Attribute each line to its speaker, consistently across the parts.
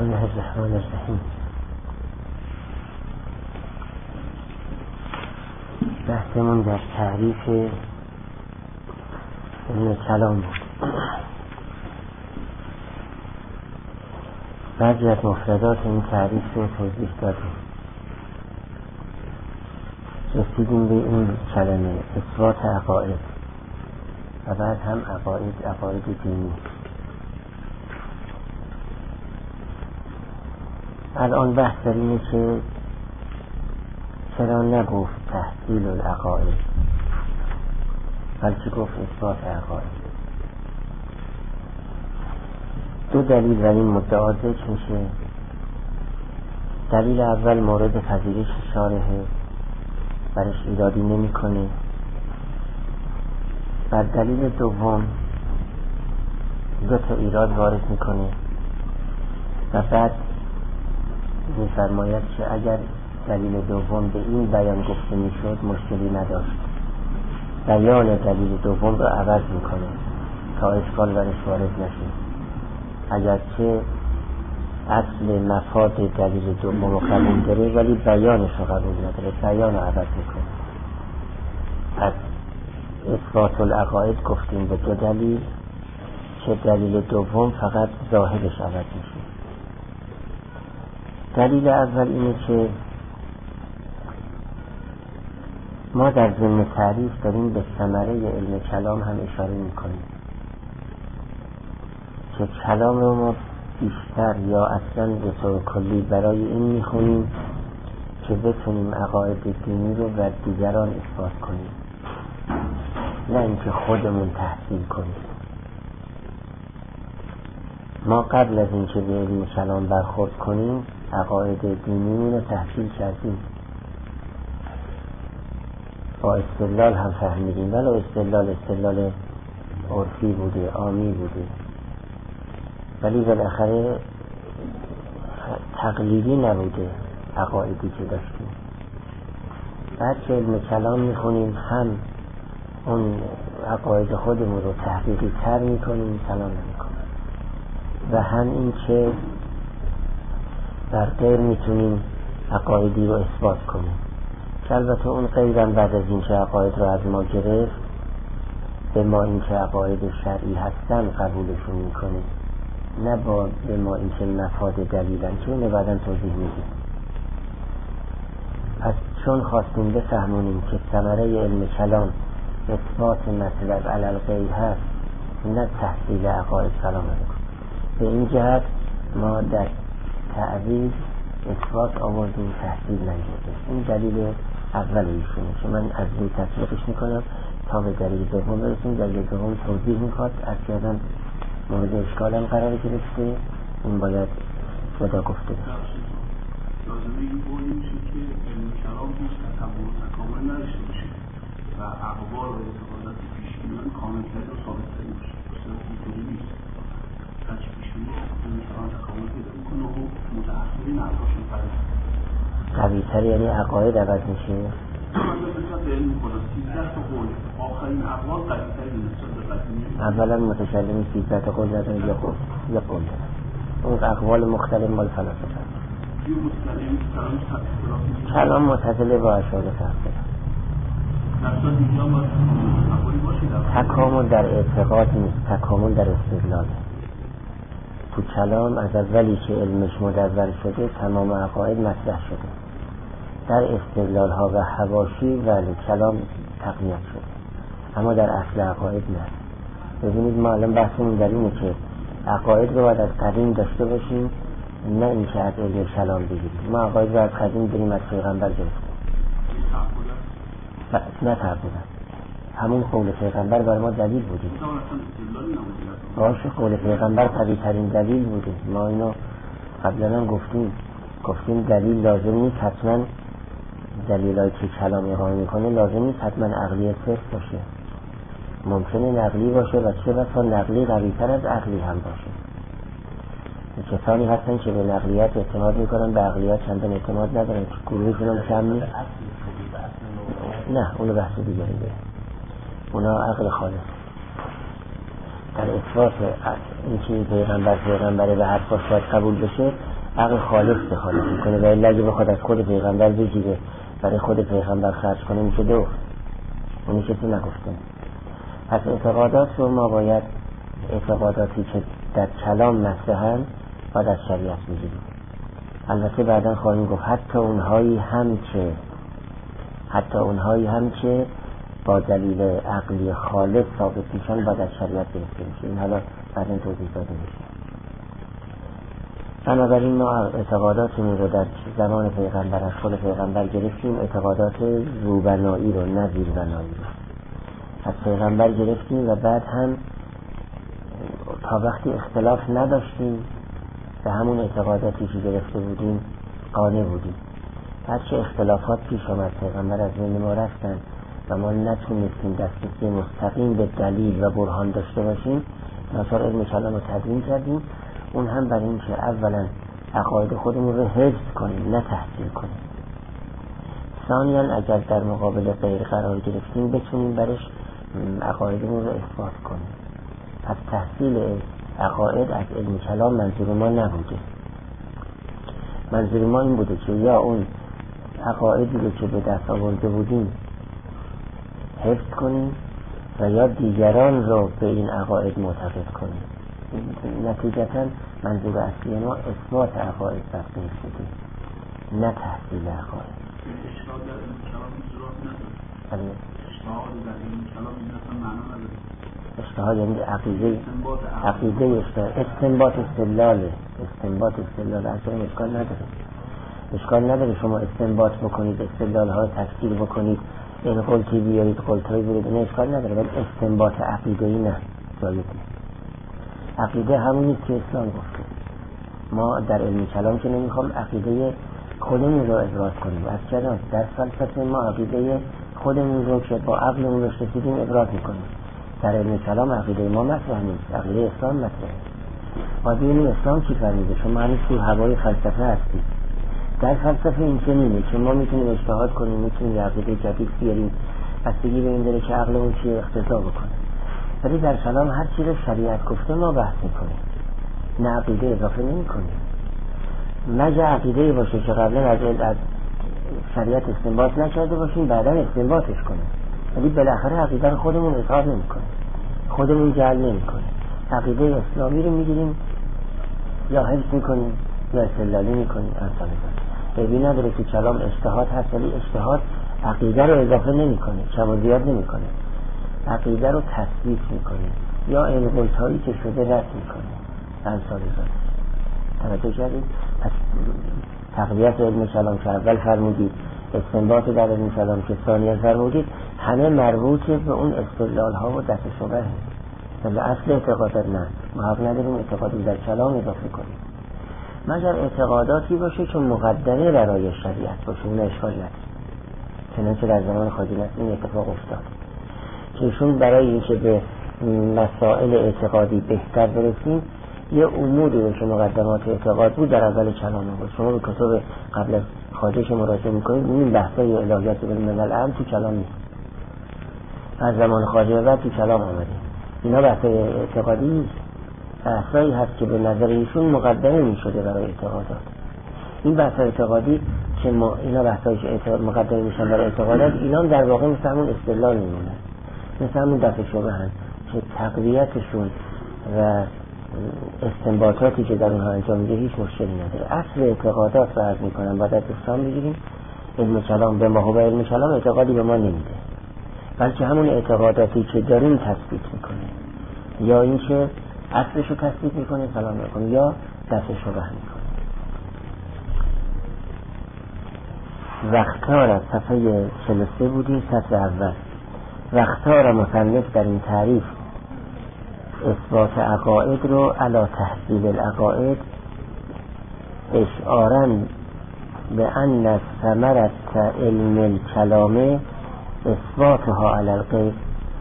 Speaker 1: الله الرحمن الرحیم. بحثمون در تعریف علم کلام بود. بعضی از مفردات این تعریف رو توضیح دادیم. رسیدیم به این کلمه اثبات عقاید و بعد هم عقاید دینی. الان بحث در اینه که چرا نگفت تحصیل العقاید بلکه گفت اثبات عقاید. دو دلیل در این مدعا ذکر میشه. دلیل اول مورد پذیرش شارحه، برش ایرادی نمی کنه. بر دلیل دوم دو تا ایراد وارد میکنه و بعد می‌فرماید که اگر دلیل دوم به این بیان گفته میشد مشکلی نداشت. بیان دلیل دوم رو عوض میکنه تا اشکال برش وارد نشه. اگرچه اصل مفاد دلیل دوم رو قبول داره ولی بیانش رو قبول نداره، بیان رو عوض میکنه. از اثبات العقاید گفتیم به دو دلیل که دلیل دوم فقط ظاهرش عوض میشه. دلیل اول اینه که ما در ضمن تعریف داریم به ثمره علم کلام هم اشاره میکنیم که کلام رو ما بیشتر یا اصلا به طور کلی برای این میخونیم که بتونیم عقاید دینی رو بر دیگران اثبات کنیم، نه اینکه خودمون تحصیل کنیم. ما قبل از اینکه به علم کلام برخورد کنیم عقاید دینی رو تحصیل کردیم، با استدلال هم فهمیدیم، ولی استدلال عرفی بوده، عامی بوده، ولی بالاخره تقلیدی نبوده عقایدی که داشتیم. بعد که علم کلام میخونیم هم اون عقاید خودمون رو تحقیقی تر میکنیم، کلام نمیکنیم، و هم این که در غیر میتونیم عقایدی رو اثبات کنیم که البته اون غیرم بعد از این که عقاید رو از ما گرفت به ما این که عقاید شرعی هستن قبولشون میکنیم، نه با به ما این که مفاد دلیلن که اونه بعدا توضیح میدیم. پس چون خواستیم بفهمونیم که ثمره علم کلام اثبات مطلب علی الغیب هست نه تحصیل عقاید کلام نکنیم، به این جهت ما در تعویض اثبات آوردیم، تحصیل نگردیم. این دلیل اول ایشونه که من از روی تطبیقش میکنم تا به دلیل دوم برسیم. دلیل دوم توضیح میخواد، از کردن مورد اشکال هم قرار گرفته، این باید جدا گفته بشه.
Speaker 2: لازمه این قول میشه که علم کلام هیچ تطور تکامل نداشته باشه و اقوال و اعتقادات پیشبینیان کاملتری و ثابتتری باشه. اینطوری نیست. هرچی پیشبینی علم کلام تکامل پیدا میکنه و متأخرین حرفاشون
Speaker 1: قوی‌تر یعنی عقاید عوض میشه.
Speaker 2: من نسبت به علم میکنم 13 تا قول آخرین اقوال قوی‌تری نسبت به قدیمی.
Speaker 1: اولا متکلم 13 تا قول دارن یا قول دارن. اون اقوال مختلف مال فلاسفه هست. کلام معتزله با اشاعره فرق داره. تکامل در اعتقاد نیست، تکامل در استدلال. تو کلام از اولی که علمش مدون شده تمام عقاید مطرح شده، در استدلال ها و حواشی ولی کلام تقویت شده، اما در اصل عقاید نه. ببینید ما الان بحثمون در اینه که عقاید رو باید از قدیم داشته باشیم، نه اینکه از علم کلام بگیریم. ما عقاید رو از قدیم بریم از پیغمبر گرفتیم، نه تعبودن. همون قول پیغمبر بر ما دلیل بوده. باشه، قول پیغمبر قوی ترین دلیل بوده. ما اینو قبلا هم گفتیم دلیل لازم نیست حتما دلیلایی که کلام اقامه میکنه لازم نیست حتما عقلی صرف باشه. ممکنه نقلی باشه و چه بسا نقلی قوی تر از عقلی هم باشه. کسانی هستن که به نقلیت اعتماد میکنن، به عقلیت چندان اعتماد ندارن که گروهشون هم کم نیست. نه اونو بحث دیگری داره، اونا عقل خالص. در اثبات اینکه پیغمبره و حرفاش باید قبول بشه عقل خالص دخالت میکنه و الا اگه بخواد از خود پیغمبر بگیره برای خود پیغمبر خرج کنه میشه دو، اونی کسی نگفته. پس اعتقادات رو ما باید اعتقاداتی که در کلام مطرحن باید از شریعت بگیریم. البته بعدا خواهیم گفت حتی اونهایی هم که با دلیل عقلی خالص ثابت میشن باید از شریعت گرفته میشه. این حالا بعدا توضیح داده میشه. بنابراین ما اعتقاداتمون رو در زمان پیغمبر از خود پیغمبر گرفتیم، اعتقادات روبنایی رو نه زیربنایی رو از پیغمبر گرفتیم و بعد هم تا وقتی اختلاف نداشتیم به همون اعتقاداتی که گرفته بودیم قانع بودیم. بعد که اختلافات پیش آمد، پیغمبر از بین ما رفتن و ما نتونستیم دسترسی مستقیم به دلیل و برهان داشته باشیم، ناچار علم کلام رو تدوین کردیم. اون هم برای این که اولا عقاید خودمون رو حفظ کنیم نه تحصیل کنیم، ثانیاً اگر در مقابل غیر قرار گرفتیم بتونیم برش عقایدمون رو اثبات کنیم. پس تحصیل عقاید از علم کلام منظور ما نبوده. منظور ما این بوده که یا اون عقایدی رو که به دست آورده بودیم حفظ کنیم و یا دیگران رو به این عقاید معتقد کنیم. نتیجتا منظور اصلی ما اثبات عقاید بست نیستیم نه تحصیل عقاید.
Speaker 2: اشتغال در علم کلام ضرورت نداره. اشتغال در علم کلام این اصلا معنا نداره.
Speaker 1: اشتغال یعنی عقیده استنباط استدلال اصلا اشکال نداره شما استنباط بکنید، استدلال ها تفسیر بکنید، این قلتی بیارید قلتایی برید، این اشکال نداره، ولی استنباط عقیده‌ای نه، جایز نیست. عقیده همونی که اسلام گفته. ما در علم کلام که نمیخوام عقیده خودمون رو ابراز کنیم، از چرا در فلسفه ما عقیده خودمون رو که با عقلمون رو رسیدیم ابراز میکنیم. در علم کلام عقیده ما مطرح نیست، عقیده اسلام مطرحه. ما دین اسلام چی فرمیده؟ شما هنوز تو هوای فلسفه هستید. در فلسفه این چنینه که ما میتونیم اجتهاد کنیم، میتونیم عقیده جدید بیاریم، بستگی به این داره که عقلمون چی اقتضا بکنه. ولی در کلام هر چی رو شریعت گفته ما بحث میکنیم، نه عقیده اضافه نمیکنیم. مگه عقیده باشه که قبلا از شریعت استنباط نکرده باشیم بعدا استنباطش کنیم، ولی بالاخره عقیده رو خودمون اظهار نمیکنیم، خودمون جعل نمیکنیم. عقیده اسلامی رو میگیریم یا حفظ میکنیم یا استدلالی میکنیم. ببین نداره که کلام اجتهاد هست، ولی اجتهاد عقیده رو اضافه نمیکنه، کم و زیاد نمیکنه، عقیده رو تثبیت میکنه یا این قلتایی که شده رد میکنه. امثال توجه کردید؟ پس تقویت علم کلام که اول فرمودید، استنباط در علم کلام که ثانیا فرمودید، همه مربوط به اون استدلال ها و دست شبهه. ولی اصل اعتقادات نه، ما حق نداریم اعتقادی در کلام اضافه کنیم مگر اعتقاداتی باشه که مقدمه برای شریعت باشه، اون اشکال نداره. چنانچه در زمان خواجه نصیر این اتفاق افتاد که ایشون برای اینکه به مسائل اعتقادی بهتر برسیم یه اموری رو که مقدمات اعتقاد بود در اول کلام بود. شما به کتاب قبل از خواجه که مراجعه میکنید این بحثای الهیات بالملل اعم تو کلام نیست، از زمان خواجه بعد تو کلام آمده. اینا بحثای اعتقادی نیست، بحثایی هست که به نظر ایشون مقدمه میشده برای اعتقادات. این بحث اعتقادی که اینا بحثایی که مقدمه میشن برای اعتقادات، اینا در واقع مثل همون استدلال میمونه، مثل همون دفع شبه هست که تقویتشون و استنباطاتی که در اونها انجام میده هیچ مشکلی نداره. اصل اعتقادات رو عرض میکنم بعد از اسلام بگیریم. علم کلام به ما و علم کلام اعتقادی به ما نمیده، بلکه همون اعتقاداتی که داریم تثبیت میکنه، یا اینکه اصلش رو تثبیت میکنه سلام میکنه یا دفع شبه میکنه. وقتار از صفحه 43 بودیم، سطر اول. وقتار مصنف در این تعریف اثبات عقاید رو علی تحصیل العقاید اشعاراً به ان ثمرة علم الکلام اثباتها علی الغیب.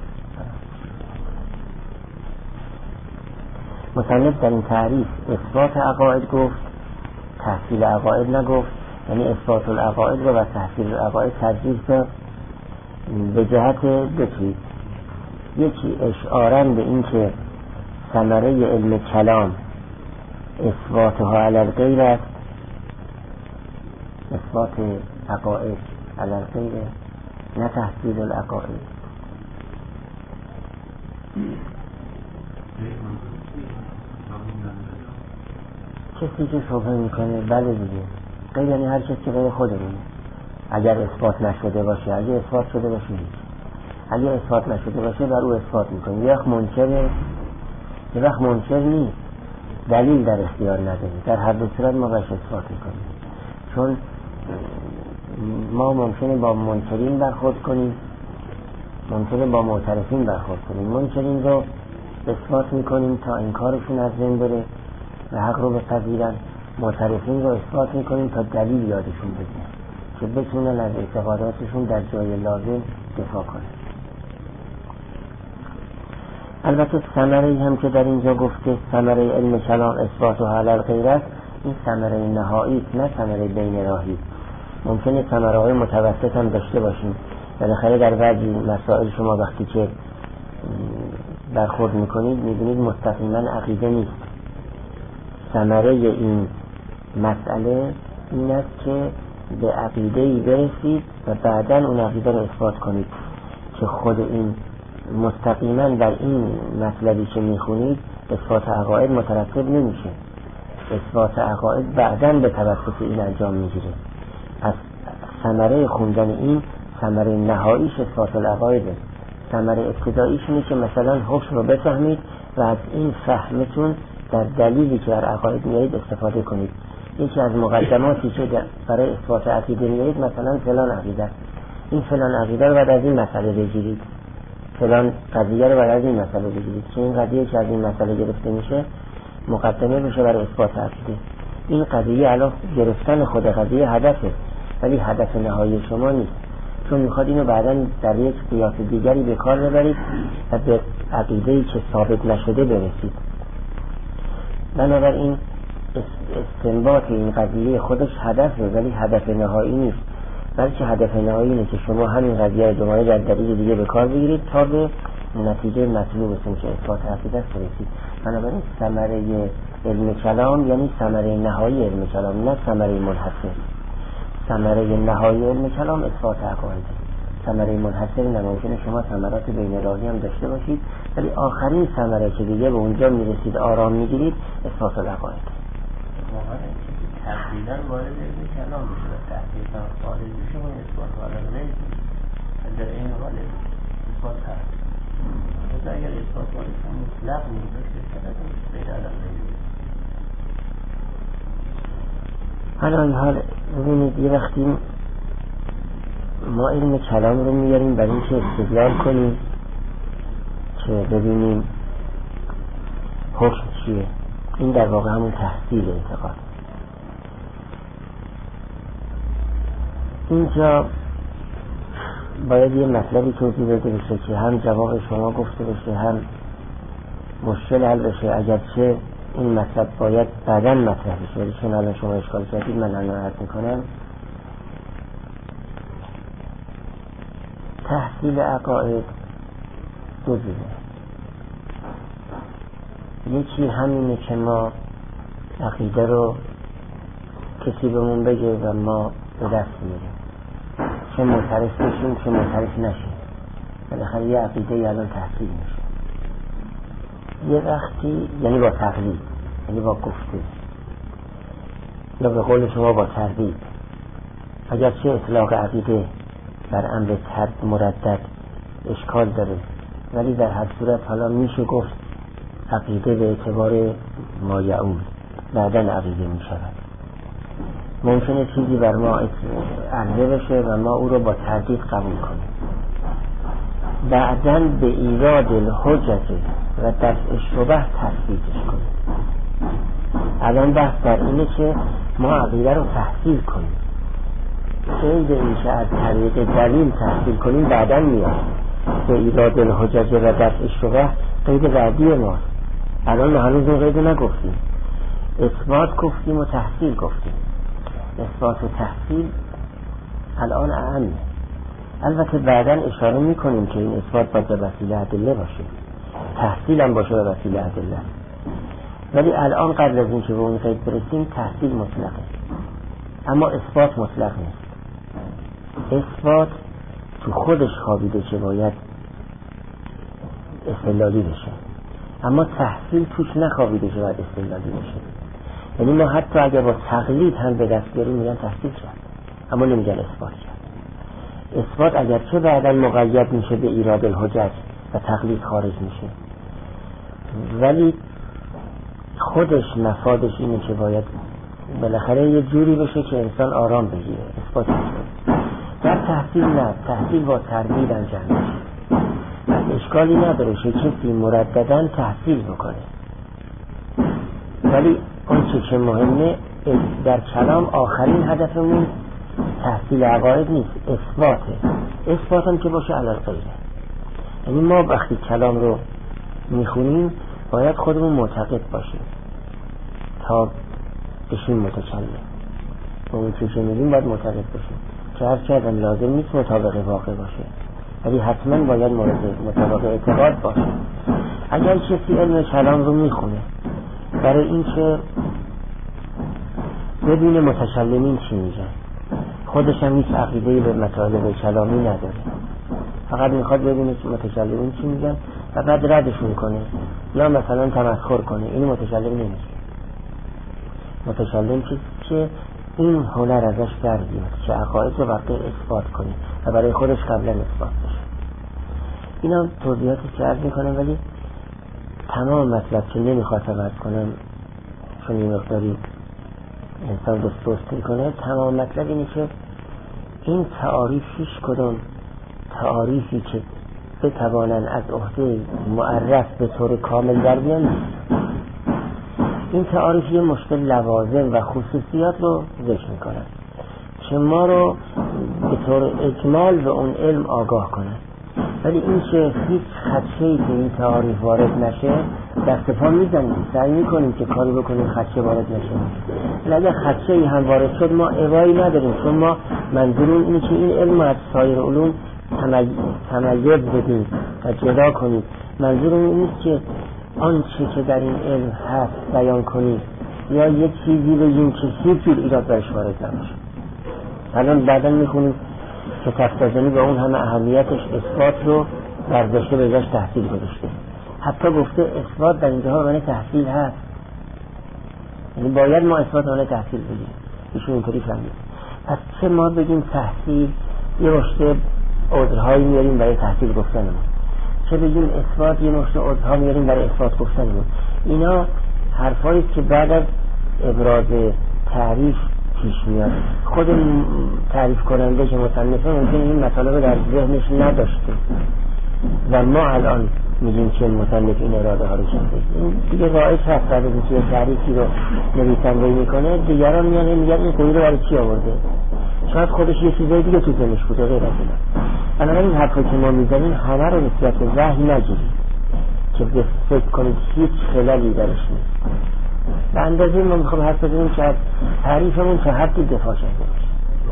Speaker 1: مصنف در این تعریف اثبات عقاید گفت، تحصیل عقاید نگفت، یعنی اثبات العقاید رو و تحصیل العقاید ترجیح داد به جهت دو چیز. یکی اشعاراً به این که ثمره علم کلام اثباتها علی الغیر است، اثبات عقاید علی الغیر، نه تحصیل العقاید. کسی که شبهه میکنه بله دیگه، غیر یعنی هر کسی که غیر خودمونه. اگر اثبات نشده باشه، اگر اثبات شده باشه هیچ. اگر اثبات نشده باشه بر او اثبات میکنه. یه وقت منکره، یه وقت منکر نیست، دلیل در اختیار نداره. در هر دو صورت ما برش اثبات میکنیم، چون ما ممکنه با منکرین برخورد کنیم، ممکنه با معترفین برخورد کنیم. منکرین رو اثبات میکنیم تا انکارشون از بین بره و حق رو بپذیرن، معترفین رو اثبات میکنیم تا دلیل یادشون بده که بتونن از اعتقاداتشون در جای لازم دفاع کنن. البته ثمره هم که در اینجا گفته ثمره علم کلام اثباتها علی الغیر است، این ثمره نهایی نه ثمره بین راهی. ممکنه ثمره های متوسط هم داشته باشیم. بالاخره در بعضی مسائل شما وقتی که برخورد میکنید میبینید مستقیما عقیده نیست. ثمره این مسئله این است که به عقیده‌ای برسید و بعداً اون عقیده رو اثبات کنید که خود این مستقیما در این مطلبی که میخونید اثبات عقاید مترتب نمیشه. اثبات عقاید بعداً به توسط این انجام میگیره. از ثمره خوندن این ثمره نهاییش اثبات العقایده. ثمره ابتداییش اینه که مثلا حکم رو بفهمید و از این فهمتون در دلیلی که در عقاید میارید استفاده کنید. یکی از مقدماتی که برای اثبات عقیده میارید مثلا فلان عقیده، این فلان عقیده رو بعد از این مسئله بگیرید، فلان قضیه رو بعد از این مسئله بگیرید که این قضیه که از این مسئله گرفته میشه مقدمه بشه برای اثبات عقیده. این قضیه علاوه گرفتن خود قضیه هدفه، ولی هدف نهایی شما نیست، چون میخواد اینو بعداً در یک قیاس دیگری به کار ببرید و به عقیده‌ای که ثابت نشده برسید. بنابراین استنباط این قضیه خودش هدفه، ولی هدف نهایی نیست، بلکه هدف نهایی اینه که شما همین قضیه رو دوباره در دلیل دیگه به کار بگیرید تا به نتیجه مطلوبتون که اثبات عقیده است برسید. بنابراین ثمره علم کلام یعنی ثمره نهایی علم کلام، نه ثمره منحصر. ثمره نهایی علم کلام اثبات عقاید. ثمره منحصر نممکنه شما ثمرات بین راهی هم داشته باشید، ولی آخرین ثمره که دیگه به اونجا میرسید آرام میگیرید اثبات العقاید.
Speaker 3: واقعا تقریبا وارد علم کلام بشه و تحقیقا خارج بشه و اثبات العقاید در این حال اثبات هست. اگر اثبات العقاید مطلق میشه فقط غیر العقاید.
Speaker 1: حالا این حال ببینید یه وقتی ما علم کلام رو میاریم برای اینکه استدلال کنیم که ببینیم حکم چیه. این در واقع همون تحصیل اعتقاد. اینجا باید یه مطلبی توضیح داده بشه که هم جواب شما گفته بشه هم مشکل حل بشه، اگرچه این مطلب باید بعداً مطرح بشه، ولی چون الان شما اشکال کردید من الان عرض میکنم. تحصیل عقاید دو جوره. یکی همینه که ما عقیده رو کسی بهمون بگه و ما به دست میاریم، چه معترف بشیم چه معترف نشیم، بالاخره یه عقیده الان تحصیل میشه. یه وقتی یعنی با تقلید، یعنی با گفته، یا به قول شما با تردید. اگرچه اطلاق عقیده بر امر مردد اشکال داره، ولی در هر صورت حالا میشه گفت عقیده به اعتبار ما یعول بعداً عقیده میشود. ممکنه چیزی بر ما عرضه بشه و ما او رو با تردید قبول کنیم، بعداً به ایراد الحجت و دفع شبه تثبیتش کنیم. الان بحث در اینه که ما عقیده رو تحصیل کنیم. قید این که از طریق دلیل تحصیل کنیم بعداً میاد. به ایراد الحجت و دفع شبه قید بعدی ما. الان هنوز اون قید نگفتیم، اثبات گفتیم و تحصیل گفتیم. اثبات و تحصیل الان اهمه. البته بعداً اشاره میکنیم که این اثبات باید به وسیله ادله باشه، تحصیل هم باشه به وسیله ادله. ولی الان قبل از این که به اون قید برسیم تحصیل مطلقه، اما اثبات مطلق نیست. اثبات تو خودش خوابیده که باید استدلالی بشه، اما تحصیل توش نخوابیده که باید استدلالی بشه. یعنی ما حتی اگر با تقلید هم به دست بیاریم میگن تحصیل کرد، اما نمیگن اثبات کرد. اثبات اگرچه بعدا مقید میشه به ایراد الحجج و تقلید خارج میشه، ولی خودش مفادش اینه که باید بالاخره یه جوری بشه که انسان آرام بگیره. اثبات میشه. در تحصیل نه، تحصیل با تردید انجام میشه. اشکالی نداره که کسی مردداً تحصیل بکنه، ولی اون چه که مهمه در کلام آخرین هدفمون تحصیل عقاید نیست، اثباته. اثبات هم که باشه علی الغیره. یعنی ما وقتی کلام رو میخونیم باید خودمون معتقد باشیم تا بشیم متکلم. اون چه میگیم باید معتقد باشیم که هر کردن لازم نیست مطابق واقع باشه، ولی حتما باید مطابق اعتقاد باشه. اگر کسی علم کلام رو میخونه برای این که ببینه متکلمین چی میگن، خودش هم هیچ عقیده‌ای به مطالب کلامی نداره، فقط میخواد ببینه متکلمین چی میگن و بعد ردشون کنه یا مثلا تمسخر کنه، این متکلم نمیشه. متکلم که این هنر ازش در بیاد که عقاید رو واقع اثبات کنه و برای خودش قبلا اثبات بشه. اینا توضیحاتی که عرض میکنم، ولی تمام مطلب که نمیخواستم عرض کنم چون این مقداری انسان دست کنه، تمام مطلب اینه که این تعاریف هیچ کدوم تعاریفی که بتوانن از عهده معرف به طور کامل در بیان، این تعاریف یه مشکل لوازم و خصوصیات رو ذکر میکنن که ما رو به طور اجمال به اون علم آگاه کنن، ولی این که هیچ خدشه‌ای که این تعاریف وارد نشه دست پا میزنیم، سعی میکنیم که کاری بکنیم خدشه وارد نشه. ولی اگر خدشه‌ای هم وارد شد ما ابایی نداریم، چون ما منظورون اینه که این علم از سایر علوم تمایز بدیم و جدا کنیم. منظورون این نیست که آنچه که در این علم هست بیان کنیم یا یک چیزی بگیم که هیچ جور ایراد برش وارد نمیشه. الان بعدا میخونیم که تفتازنی با اون همه اهمیتش اثبات رو برداشته به جاش تحصیل گذاشته. حتی گفته اثبات در اینجاها معنی تحصیل هست، یعنی باید ما اثبات معنی تحصیل بگیم. ایشون اینطوری فهمید. پس چه ما بگیم تحصیل یه رشته عذرهایی میاریم برای تحصیل گفتنمون، چه بگیم اثبات یه رشته عذرها میاریم برای اثبات گفتنمون. اینا حرفایی که بعد از ابراز تعریف پیش میاد. خود تعریف کننده که مصنفه ممکنه این مطالب در ذهنش نداشته و ما الان میگیم که مصنف این اراده ها رو کرده. این دیگه رایج هست بعد از اینکه تعریفی رو نویسنده میکنه دیگران میان میگن این قوی رو برای چی آورده، شاید خودش یه چیزای دیگه تو ذهنش بوده غیر از اینا. بنابراین این حرفا که ما میزنیم همه رو نسبت به وحی نگیرید که فکر کنید هیچ خلالی درش نیست. به اندازه ما میخوام حرف بزنیم که از تعریفمون چه حدی دفاع شده باشه.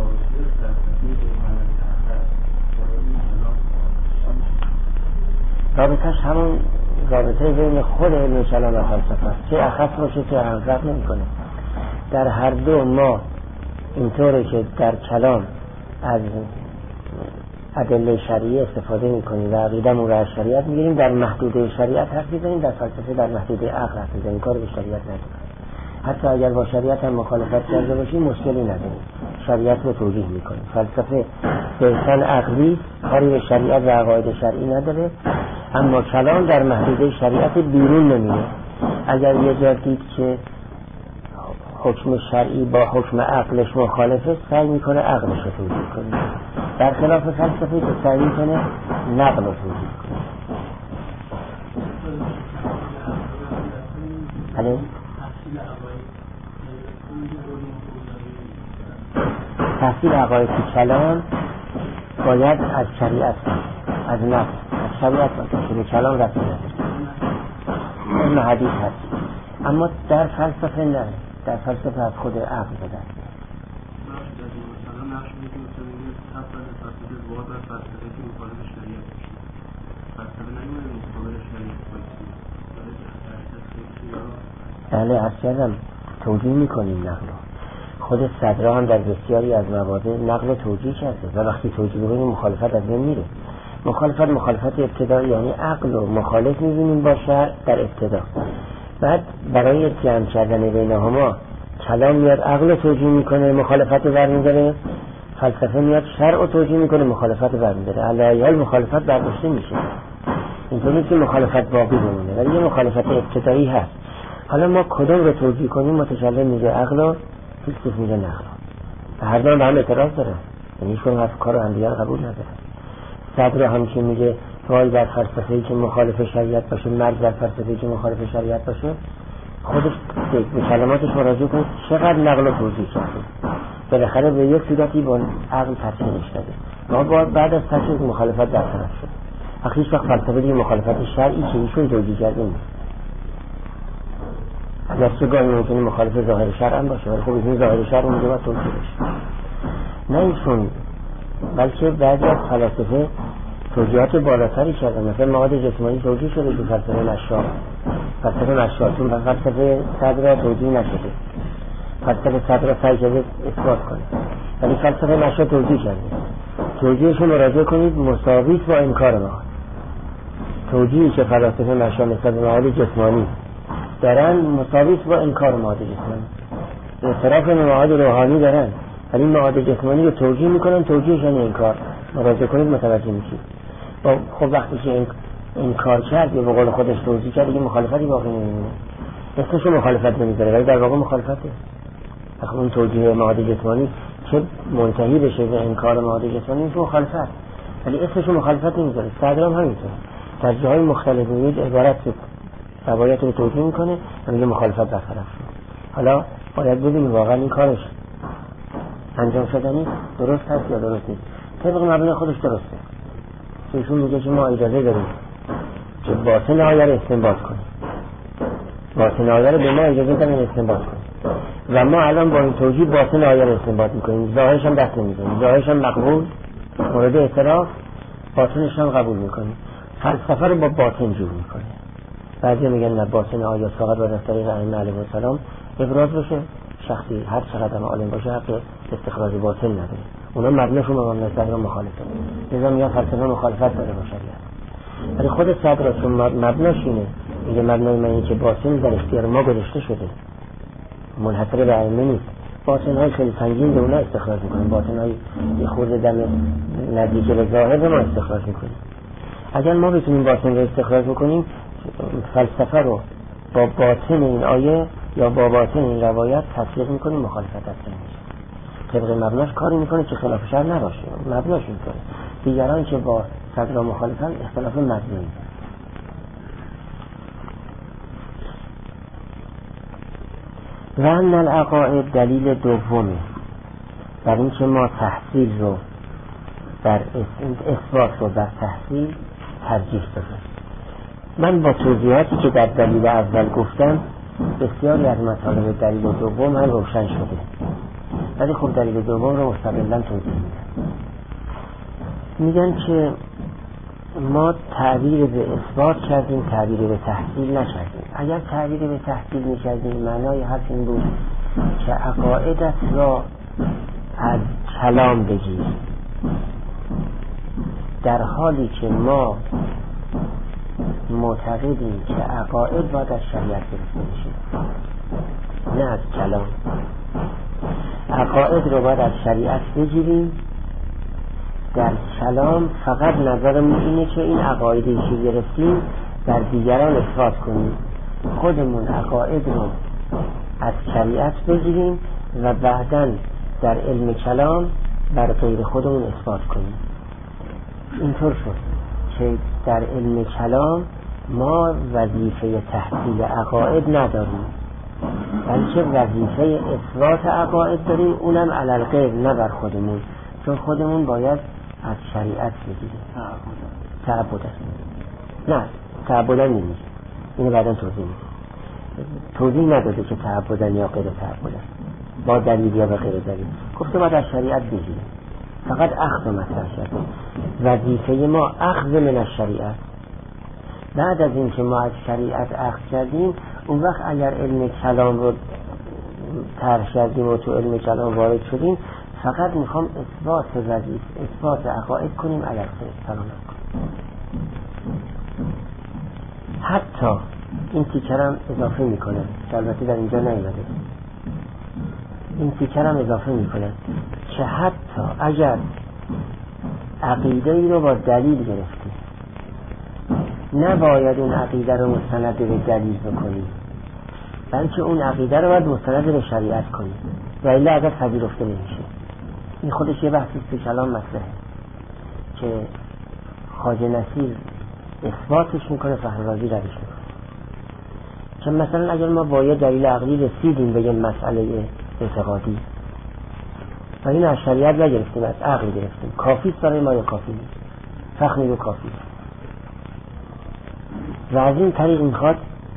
Speaker 1: رابطهش همون رابطه بین خود علم کلام و فلسفه است، چه اخص باشه چه فرق نمیکنه. در هر دو ما اینطوره که در کلام از ادله شرعی استفاده میکنیم و عقیده‌مون رو از شریعت میگیریم، در محدوده شریعت حرف میزنیم، در فلسفه در محدوده عقل حرف میزنیم، کار به شریعت نداریم. حتی اگر با شریعت هم مخالفت کرده باشیم مشکلی نداریم، شریعت رو توجیه میکنیم. فلسفه صرفاً عقلی، کاری به شریعت و عقاید شرعی نداره، اما کلام در محدوده شریعت بیرون نمیره. اگر یه جا دید که حکم شرعی با حکم عقلش مخالفه سعی میکنه عقلش رو توجیه کنه، در خلاف فلسفه که سعی میکنه نقل رو توجیه کنه. بله؟ تحصیل عقاید کلام باید از شریعت از نقل از شریعت باشه، به کلام رفت نداره. علم حدیث هست، اما در فلسفه نه، در فلسفه از خود عقل به دست میاد.
Speaker 2: فلسفه نمی‌دونه مقابل شریعت وایسی.
Speaker 1: بله عرض کردم توجیه میکنیم نقل رو. خود صدرا هم در بسیاری از مواضع نقل توجیه کرده و وقتی توجیه میکنیم مخالفت از بین میره. مخالفت ابتدایی یعنی عقل و مخالف میبینیم با شرع در ابتدا، بعد برای جمع کردن بینهما کلام میاد عقل رو توجیه میکنه مخالفت برمیداره، فلسفه میاد شرع رو توجیه میکنه مخالفت برمیداره، علایه مخالفت برداشته میشه. اینطوری که مخالفت باقی بمونه، ولی یه مخالفت ابتدایی هست. حالا ما کدوم رو توجیه کنیم متکلم میگه عقل و فیلسوف میگه نقل. هر دو به هم اعتراض داره، یعنی هیچ کدوم از کار همدیگر قبول نداره. صدر هم که میگه وای بر فلسفه‌ای که مخالف شریعت باشه، مرگ بر فلسفه‌ای که مخالف شریعت باشه. خودش به کلماتش مراجعه کنید چقدر نقل و توجیه کرده، بالاخره به یک صورتی با عقل تفسیرش داده. ما بعد از تفسیر مخالفت در طرف شد. آخه هیچ وقت فلسفه دیگه مخالفت شرعی که ایشون توجیه کرده نیست. گرچه گاهی ممکنه مخالف ظاهر شرع هم باشه، ولی خب این ظاهر شرع اونجا باید توجیه بشه. نه ایشون، بلکه بعضی از فلاسفه توجیهات بالاتری کردن. مثلا مواد جسمانی توجیه شده تو فلسفه مشاط، چون فلسفه صدر توجیه نشده. فلسفه صدر سعی کرده اثبات کنه، ولی فلسفه مشاط توجیه کرده. توجیهشو مراجعه کنید مساویت با انکار ما. توجیهی که فلاسفه مشاط نسبت به مواد جسمانی دارن مساویت با انکار مواد جسمانی. اعتراف به مواد روحانی دارن، ولی مواد جسمانی رو توجیه میکنن، توجیهش یعنی انکار. مراجعه کنید متوجه میشید. خب وقتی که انکار کرد یا به قول خودش توجیه کرد دیگه مخالفتی باقی نمیمونه. اسمش مخالفت نمیذاره ولی در واقع مخالفته. وقتی اون توجیه مواد جسمانی که منتهی بشه به انکار مواد جسمانی میشه مخالفت، ولی اسمش مخالفت نمیذاره. صدر هم همینطور در جاهای مختلف میاد عبارت روایت رو توجیه میکنه و میگه مخالفت برطرف شد. حالا باید ببینیم واقعا این کارش انجام شدنی درست هست یا درست نیست. طبق مبنای خودش درسته. ایشون میگه که ما اجازه داریم که باطن آیه رو استنباط کنیم. باطن آیه رو به ما اجازه داریم استنباط کنیم و ما الان با این توجیه باطن آیه رو استنباط میکنیم. ظاهرش هم دست نمیزنیم، ظاهرش هم مقبول، مورد اعتراف، باطنش هم قبول میکنیم. فلسفه رو با باطن جور میکنه. بعضی میگن نه، باطن آیه فقط باید از طریق ائمه علیهم السلام ابراز بشه. شخصی هر چقدر هم عالم باشه حق استخراج باطن نداره. اونا مبناشون با مبنای مخالفه. لذا میگن فلسفه مخالفت داره با شریعت. ولی خود صدر چون مبناش اینه، میگه مبنای من اینه که باطن در اختیار ما گذاشته شده، منحصر به ائمه نیست. باطن های خیلی سنگین به اونا استخراج میکنیم، باطن های یه خورده دم نزدیک به ظاهر به ما استخراج میکنیم. اگر ما بتونیم باطن رو استخراج میکنیم، فلسفه رو با باطن این آیه یا با باطن این روایت تصدیق میکنیم، مخالفت اصلا میشه. طبق مبناش کاری میکنه که خلاف شرع نباشه، مبناش میکنه. دیگران که با صدر مخالفن اختلاف مبنایی. و ان العقائد دلیل دومه در این که ما تحصیل رو در اثبات رو در تحصیل ترجیح دادیم. من با توضیحاتی که در دلیل اول گفتم بسیاری از مطالب دلیل دوم هم روشن شده، ولی خب دلیل دوم رو مستقلاً توضیح میدن که ما تعبیر به اثبات کردیم، تعبیر به تحصیل نکردیم. اگر تعبیر به تحصیل میکردیم معنای حرف این بود که عقایدت را از کلام بگیر، در حالی که ما معتقدیم که عقاید باید از شریعت گرفته بشه، نه از کلام. عقاید رو باید از شریعت بگیریم، در کلام فقط نظرمون اینه که این عقایدی که گرفتیم در دیگران اثبات کنیم. خودمون عقاید رو از شریعت بگیریم و بعداً در علم کلام بر غیر خودمون اثبات کنیم. اینطور شد که در علم کلام ما وظیفه تحصیل عقاید نداریم، بلکه وظیفه اثبات عقاید داریم، اونم علی الغیب، نه بر خودمون، چون خودمون باید از شریعت بگیریم. تعبدن نه، تعبدن نمیشه. اینو بعدا توضیح نداده که تعبدن یا غیر تعبدن، با دلیل یا غیر دلیل. گفته باید از شریعت بگیریم، فقط اخذ مطرح شده. وظیفه ما اخذ من الشریعت، بعد از اینکه ما از شریعت اخذ کردیم، اون وقت اگر علم کلام رو طرح کردیم و تو علم کلام وارد شدیم، فقط میخوام اثبات وظیفه، اثبات عقاید کنیم، علیه سلام کنیم. حتی این تیکرم اضافه میکنه که البته در اینجا نیامده، این تیکرم اضافه میکنه که حتی اگر عقیده ای رو با دلیل گرفتیم، نباید اون عقیده رو مستند به دلیل بکنیم، بلکه اون عقیده رو باید مستند به شریعت کنیم و الا اگر پذیرفته نمیشه. این خودش یه بحثی تو کلام مطرحه که خواجه نصیر اثباتش میکنه، فهرازی روش میکنه که مثلا اگر ما با یه دلیل عقلی رسیدیم به یه مسئله اعتقادی و این از شریعت نگرفتیم، از عقل گرفتیم، کافیست برای ما یا کافی نیست؟ فخمی رو کافی و از این طریق میخواد،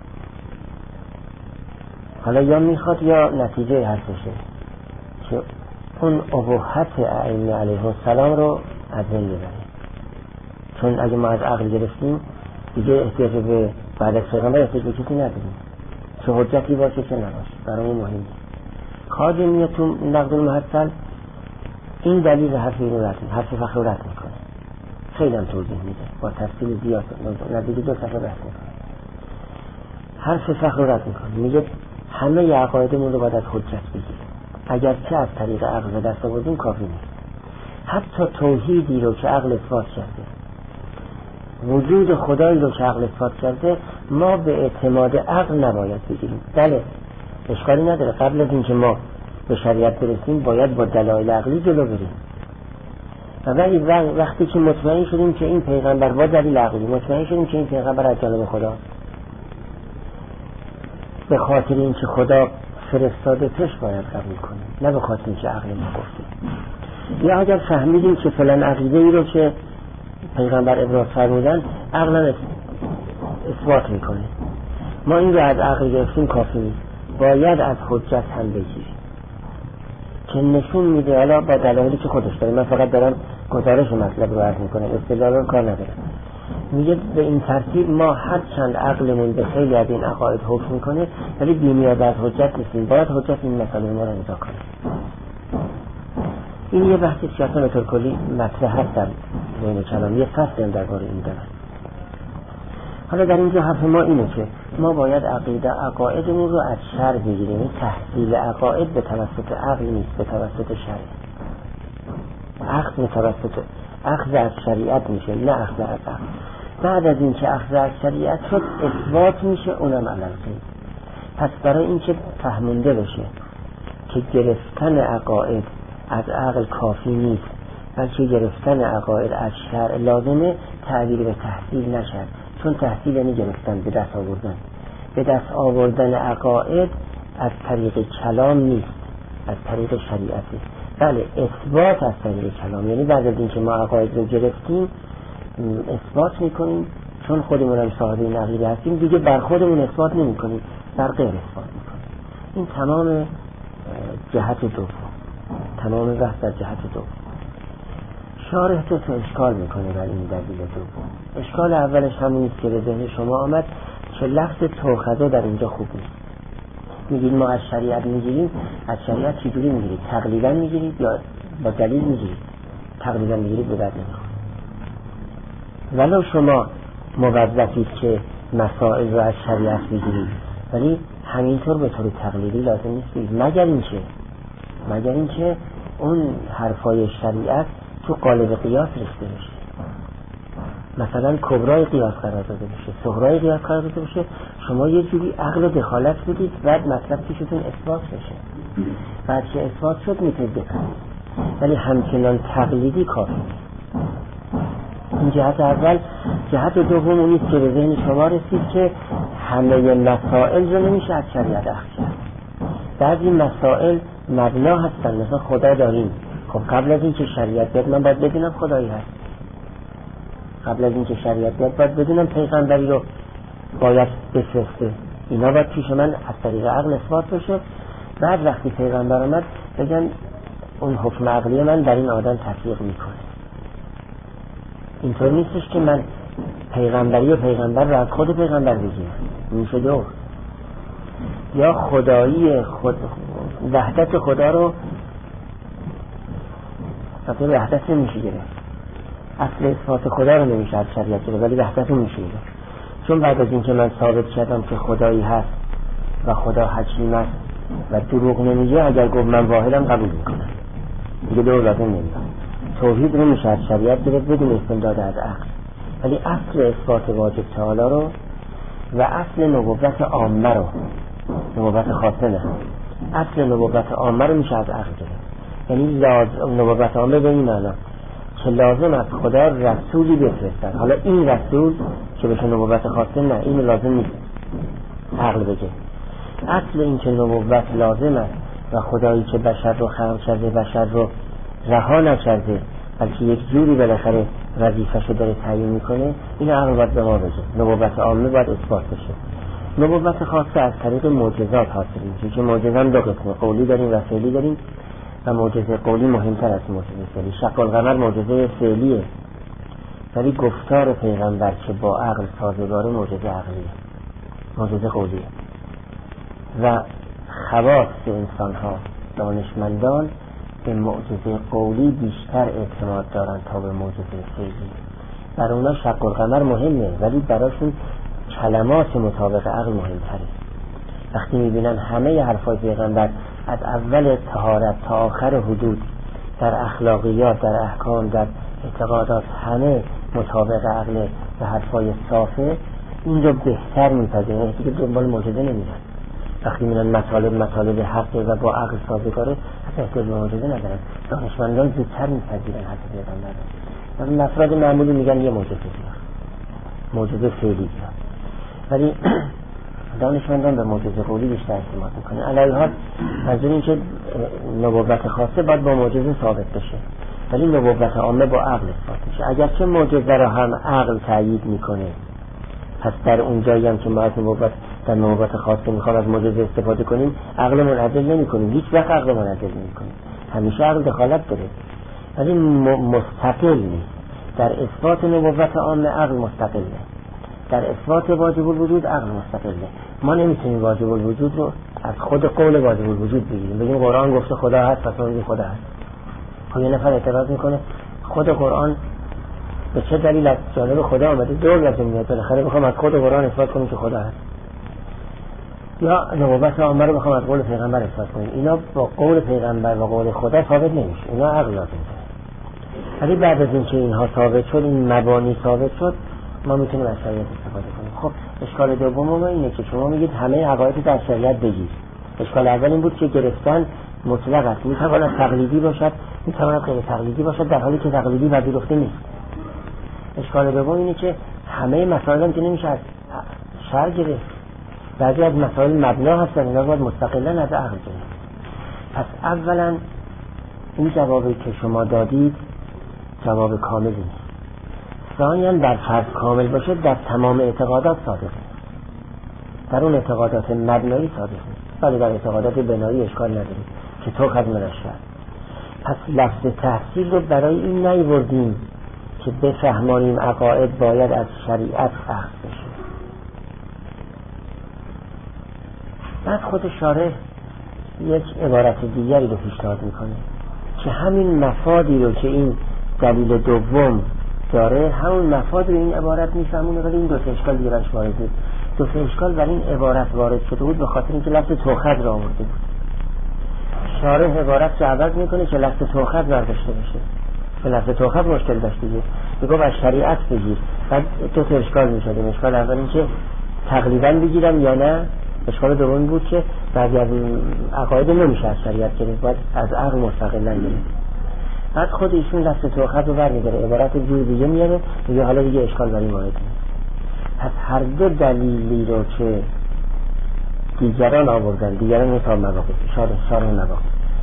Speaker 1: حالا یا میخواد یا نتیجه هستشه که اون ابهت ائمه علیه السلام رو از بین ببره. چون اگه ما از عقل گرفتیم دیگه احتیاج به بعد از پیغمبر احتیاج به کسی نداریم، چه حجتی باشه چه نباشه، برامون مهم نیست. خواجه میاد تو نقد المحصل این دلیل حرف اینو رد میکنه، حرف فخر رو رد میکنه، خیلی هم توضیح میده با تفصیل زیاد، نزدیک 2 صفحه بحث میکنه. حرف فخر رو رد میکنه، میگه همه عقایدمون رو باید از حجت بگیریم، اگر چه از طریق عقل به دست آوردیم کافی نیست. حتی توحیدی رو که عقل اثبات کرده، وجود خدایی رو که عقل اثبات کرده، ما به اعتماد عقل نباید بگیریم. بله اشکالی نداره، قبل از اینکه ما به شریعت برسیم باید با دلایل عقلی جلو بریم، ولی وقتی که مطمئن شدیم که این پیغمبر با دلیل عقلی، مطمئن شدیم که این پیغمبر از جانب خدا، به خاطر اینکه خدا فرستاده تش باید قبول کنیم، نه به خاطر اینکه عقل ما گفته. یا اگر فهمیدیم که فلان عقیده ای رو که پیغمبر ابراز فرمودن عقلا اثبات میکنه، ما این رو از عقل گرفتیم کافی نیست، باید از حجت هم بگیریم که نشون میده، حالا با دلایلی که خودش داره، من فقط دارم گزارش مطلب رو عرض میکنم، استدلال رو کار ندارم. میگه به این ترتیب ما هر چند عقلمون به خیلی از این عقاید حکم میکنه، ولی بی‌نیاز از حجت نیستیم، باید حجت این مسئله ما رو امضا کنه. این یه بحثی سیاست به طور کلی مطرح هست در بین کلام، یه فصل درباره این دارن. حالا در اینجا حرف ما اینه که ما باید عقایدمون رو از شرع بگیریم. این تحصیل عقاید به توسط عقل نیست، به توسط شرع. اخذ از شریعت میشه، نه اخذ از عقل. بعد از این که اخذ از شریعت شد اثبات میشه، اونم علل خیر. پس برای این که فهمونده بشه که گرفتن عقاید از عقل کافی نیست، بلکه گرفتن عقاید از شرع لازمه، تعبیر به تحصیل نشد، چون تحصیل یعنی گرفتن، به دست آوردن. به دست آوردن عقاید از طریق کلام نیست، از طریق شریعته. بله اثبات از طریق کلام، یعنی بعد از اینکه ما عقاید رو گرفتیم اثبات میکنیم، چون خودمون هم صاحب این عقیده هستیم، دیگه بر خودمون اثبات نمیکنیم، بر غیر اثبات میکنیم. این تمام جهت دوم، تمام بحث در جهت دوم. شارح تو اشکال میکنه بر این دلیل دوم. اشکال اولش همون است که به ذهن شما آمد که لفظ توخذه در اینجا خوب نیست. میگید ما از شریعت میگیریم، از شریعت چجوری میگیرید؟ تقلیلا میگیرید یا با دلیل میگیرید؟ تقلیلا میگیرید به درد نمیخوره. ولو شما موظفید که مسائل رو از شریعت بگیرید، ولی همینطور به طور تقلیدی لازم نیست، مگر اینکه اون حرفای شریعت تو قالب قیاس ریخته بشه، مثلا کبرای قیاس قرار داده بشه، صغرای قیاس قرار داده بشه، شما یه جوری عقل دخالت بدید، بعد مطلب پیشتون اثبات بشه، بعد که اثبات شد میتونید بکنید، ولی همچنان تقلیدی کافی نیست. این جهت اول. جهت دوم اونیست که به ذهن شما رسید که همه مسائل رو نمیشه از شریعت اخذ کرد. بعضی مسائل مبنا هستن، مثلا خدا داریم، خب قبل از این که شریعت بیاد من باید بدونم خدایی هست، قبل از این که شریعت بیاد باید بدونم پیغمبری رو باید بفرسته، اینا باید پیش من از طریق عقل اثبات بشه. بعد وقتی پیغمبر آمد بگن اون حکم عقلی من در این آدم تطبیق میکنه. اینطور نیستش که من پیغمبری و پیغمبر رو از خود پیغمبر بگیر، میشه دو. یا خدایی وحدت خدا رو اصلا وحدت نمیشه گرفت، اصل اثبات خدا رو نمیشه از شریعت گرفت، ولی وحدت رو میشه گرفت. چون بعد از اینکه من ثابت کردم که خدایی هست و خدا حکیم است و دروغ نمیگه، اگر گفت من واحدم قبول میکنم، دیگه دور لازم نمیاد. توحید رو میشه از شریعت گرفت بدون استمداد از عقل، ولی اصل اثبات واجب تعالی رو و اصل نبوت عامه رو، نبوت خاصه نه، اصل نبوت عامه رو میشه از عقل گرفت. یعنی نبوت عامه به این معنی که لازم از خدا رسولی بفرستد. حالا این رسول که بشه نبوت خاصه نه، این لازم نیست عقل بگه. اصل این که نبوت لازم است و خدایی که بشر رو خلق کرده بشر رو رها نکرده، بلکه یک جوری بالاخره وظیفه‌شو داره تعیین میکنه، این عقل باید به ما بگه. نبوت عامه باید اثبات بشه. نبوت خاصه از طریق معجزات حاصل میشه که معجزه هم دو قسمه، قولی داریم و فعلی داریم و معجزه قولی مهمتر از معجزه فعلی. شق القمر معجزه فعلیه، ولی گفتار پیغمبر که با عقل سازگاره معجزه عقلیه، معجزه قولیه. و خواص انسان ها دانشمندان به معجزه قولی بیشتر اعتماد دارن تا به معجزه فعلی. برای اونا شق القمر مهمه، ولی براشون کلمات مطابق عقل مهمتره. وقتی میبینن همه حرفای پیغمبر از اول طهارت تا آخر حدود، در اخلاقیات، در احکام، در اعتقادات، همه مطابق عقل و حرفای صافه، این رو بهتر میپذیرن، که دنبال معجزه نمیرن. وقتی میرن مطالب حقه و با عقل سازگاره، حتی احتیاج به معجزه ندارن. دانشمندان زودتر میپذیرن حرف پیغمبر. افراد معمولی میگن یه معجزه بیار، معجزه فعلی بیار، ولی دانشمندان به معجزه قولی بیشتر اعتماد میکنه. علیه حال منظور این که نبوت خاصه باید با معجزه ثابت بشه، ولی نبوت عامه با عقل اثبات میشه. اگرچه معجزه رو هم عقل تایید میکنه، پس در اون جایی هم که ما از در نبوت خاصه میخوام از معجزه استفاده کنیم، عقل منعدل نمیکنیم، هیچ وقت عقل منعدل نمیکنیم، همیشه عقل دخالت داره، ولی مستقل نیست. در اثبات نبوت عامه عقل مستقله، در اثبات واجب الوجود عقل مستقله. ما نمیتونیم واجب الوجود رو از خود قول واجب الوجود بگیریم، بگیم قرآن گفته خدا هست پس ما بگیم خدا هست. خب یه نفر اعتراض میکنه خود قرآن به چه دلیل از جانب خدا آمده؟ دور لازم میاد، بالاخره میخوام از خود قرآن اثبات کنیم که خدا هست، یا نبوت عامه رو بخوام از قول پیغمبر اثبات کنیم. اینا با قول پیغمبر و قول خدا ثابت نمیشه، اینا عقل لازم داره. ولی بعد از اینکه اینها ثابت شد، این مبانی ثابت شد، ما میتونیم از شریعت استفاده کنیم. خب اشکال دوم ما اینه که شما میگید همه عقاید در شریعت بگید. اشکال اول این بود که گرفتن مطلق است، میتواند تقلیدی باشد، میتواند غیر تقلیدی باشد، در حالی که تقلیدی پذیرفته نیست. اشکال دوم اینه که همه مسائل هم که نمیشه از شرع گرفت، بعضی از مسائل مبنا هستن، اینا باید مستقلا از عقل گرفت. پس اولا این جوابی که شما دادید جواب کاملی نیست. ثانیاً در فرض کامل باشه در تمام اعتقادات صادقه، در اون اعتقادات مبنایی صادق نیست، ولی در اعتقادات بنایی اشکال نداره که تو خدمت نشد. پس لفظ تحصیل رو برای این نیوردیم که بفهمانیم عقاید باید از شریعت اخذ بشه. بعد خود شارح یک عبارت دیگری رو پیشنهاد میکنه که همین مفادی رو که این دلیل دوم داره، همون مفاد رو این عبارت میفهمونه، ولی این دو تا اشکال دیگه برش وارد بود. دو تا اشکال برای این عبارت وارد شده بود به خاطر اینکه لفظ توخد رو آورده بود. شارح عبارت رو عوض میکنه که لفظ توخد برداشته بشه، که لفظ توخد مشکل داشت دیگه، میگه از شریعت بگیر. بعد دو تا اشکال میشد. اشکال اول این که تقریبا بگیرم یا نه، اشکال دوم بود که بعضی از عقاید نمیشه از شریعت گرفت، باید از عقل مستقلا گرفت. بعد خود ایشون لفظ توخد رو برمی‌داره، عبارت جور دیگه میاره، میگه حالا دیگه اشکال برای وارد نیست. پس هر دو دلیلی رو که دیگران آوردن، دیگران مثال مواقف، شارح مواقف،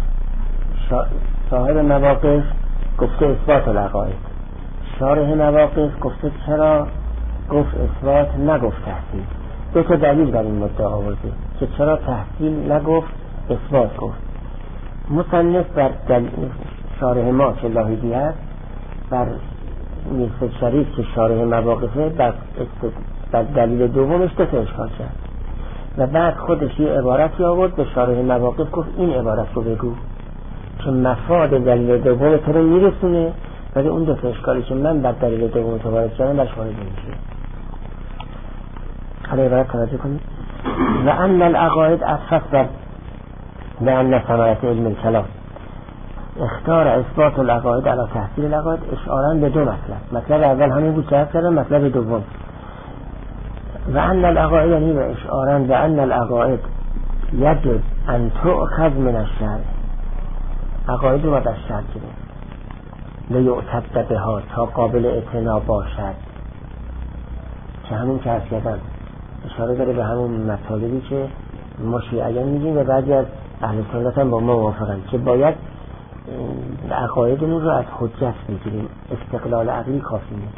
Speaker 1: صاحب مواقف گفته اثبات العقاید، شارح مواقف گفته چرا گفت اثبات نگفت تحصیل. دو تا دلیل بر این مدعا آورده که چرا تحصیل نگفت اثبات گفت. مصنف بر شارح ما که لاهیدی هست بر میرسد شریف که شارح مواقفه بر دلیل دومش دو تا اشکال کرد و بعد خودش یه عبارتی آورد به شارح مواقف گفت این عبارت رو بگو که مفاد دلیل دوم تو رو میرسونه، ولی اون دو تا اشکالی که من بر دلیل دوم تو وارد کردم برش وارد نمیشه. حالا عبارت توجه کنید. و ان العقاید اساس به ان ثمرت علم الکلام اختار اثبات العقاید علی تحصیل العقاید اشارا به دو مطلب اول همین بود که کردم، مطلب دوم و ان العقاید یعنی اشارا به ان العقاید یجب ان تؤخذ من الشرع، عقاید رو باید از شرع گرفت لیعتد بها تا قابل اعتنا باشد، که همون که عرض کردم اشاره داره به همون مطالبی که ما شیعیان میگیم و بعضی از اهل سنت هم با ما موافقن که باید عقایدمون رو از حجت بگیریم، استقلال عقلی کافی نیست.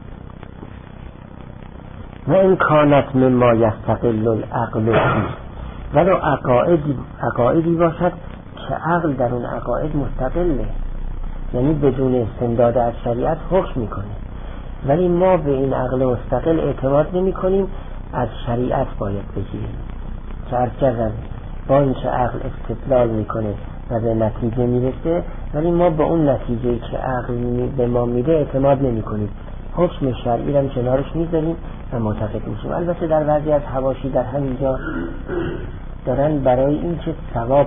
Speaker 1: و این کانت مما یستقل العقل فیه، ولو عقایدی باشد که عقل در اون عقاید مستقله، یعنی بدون استمداد از شریعت حکم میکنه، ولی ما به این عقل مستقل اعتماد نمی کنیم، از شریعت باید بگیریم که ارجزن با اینکه عقل استدلال میکنه و به نتیجه میرسه، ولی ما به اون نتیجه که عقل به ما میده اعتماد نمی کنیم، حکم شرعی رو کنارش میذاریم و معتقد میشیم. البته در بعضی از حواشی در همینجا دارن برای اینکه ثواب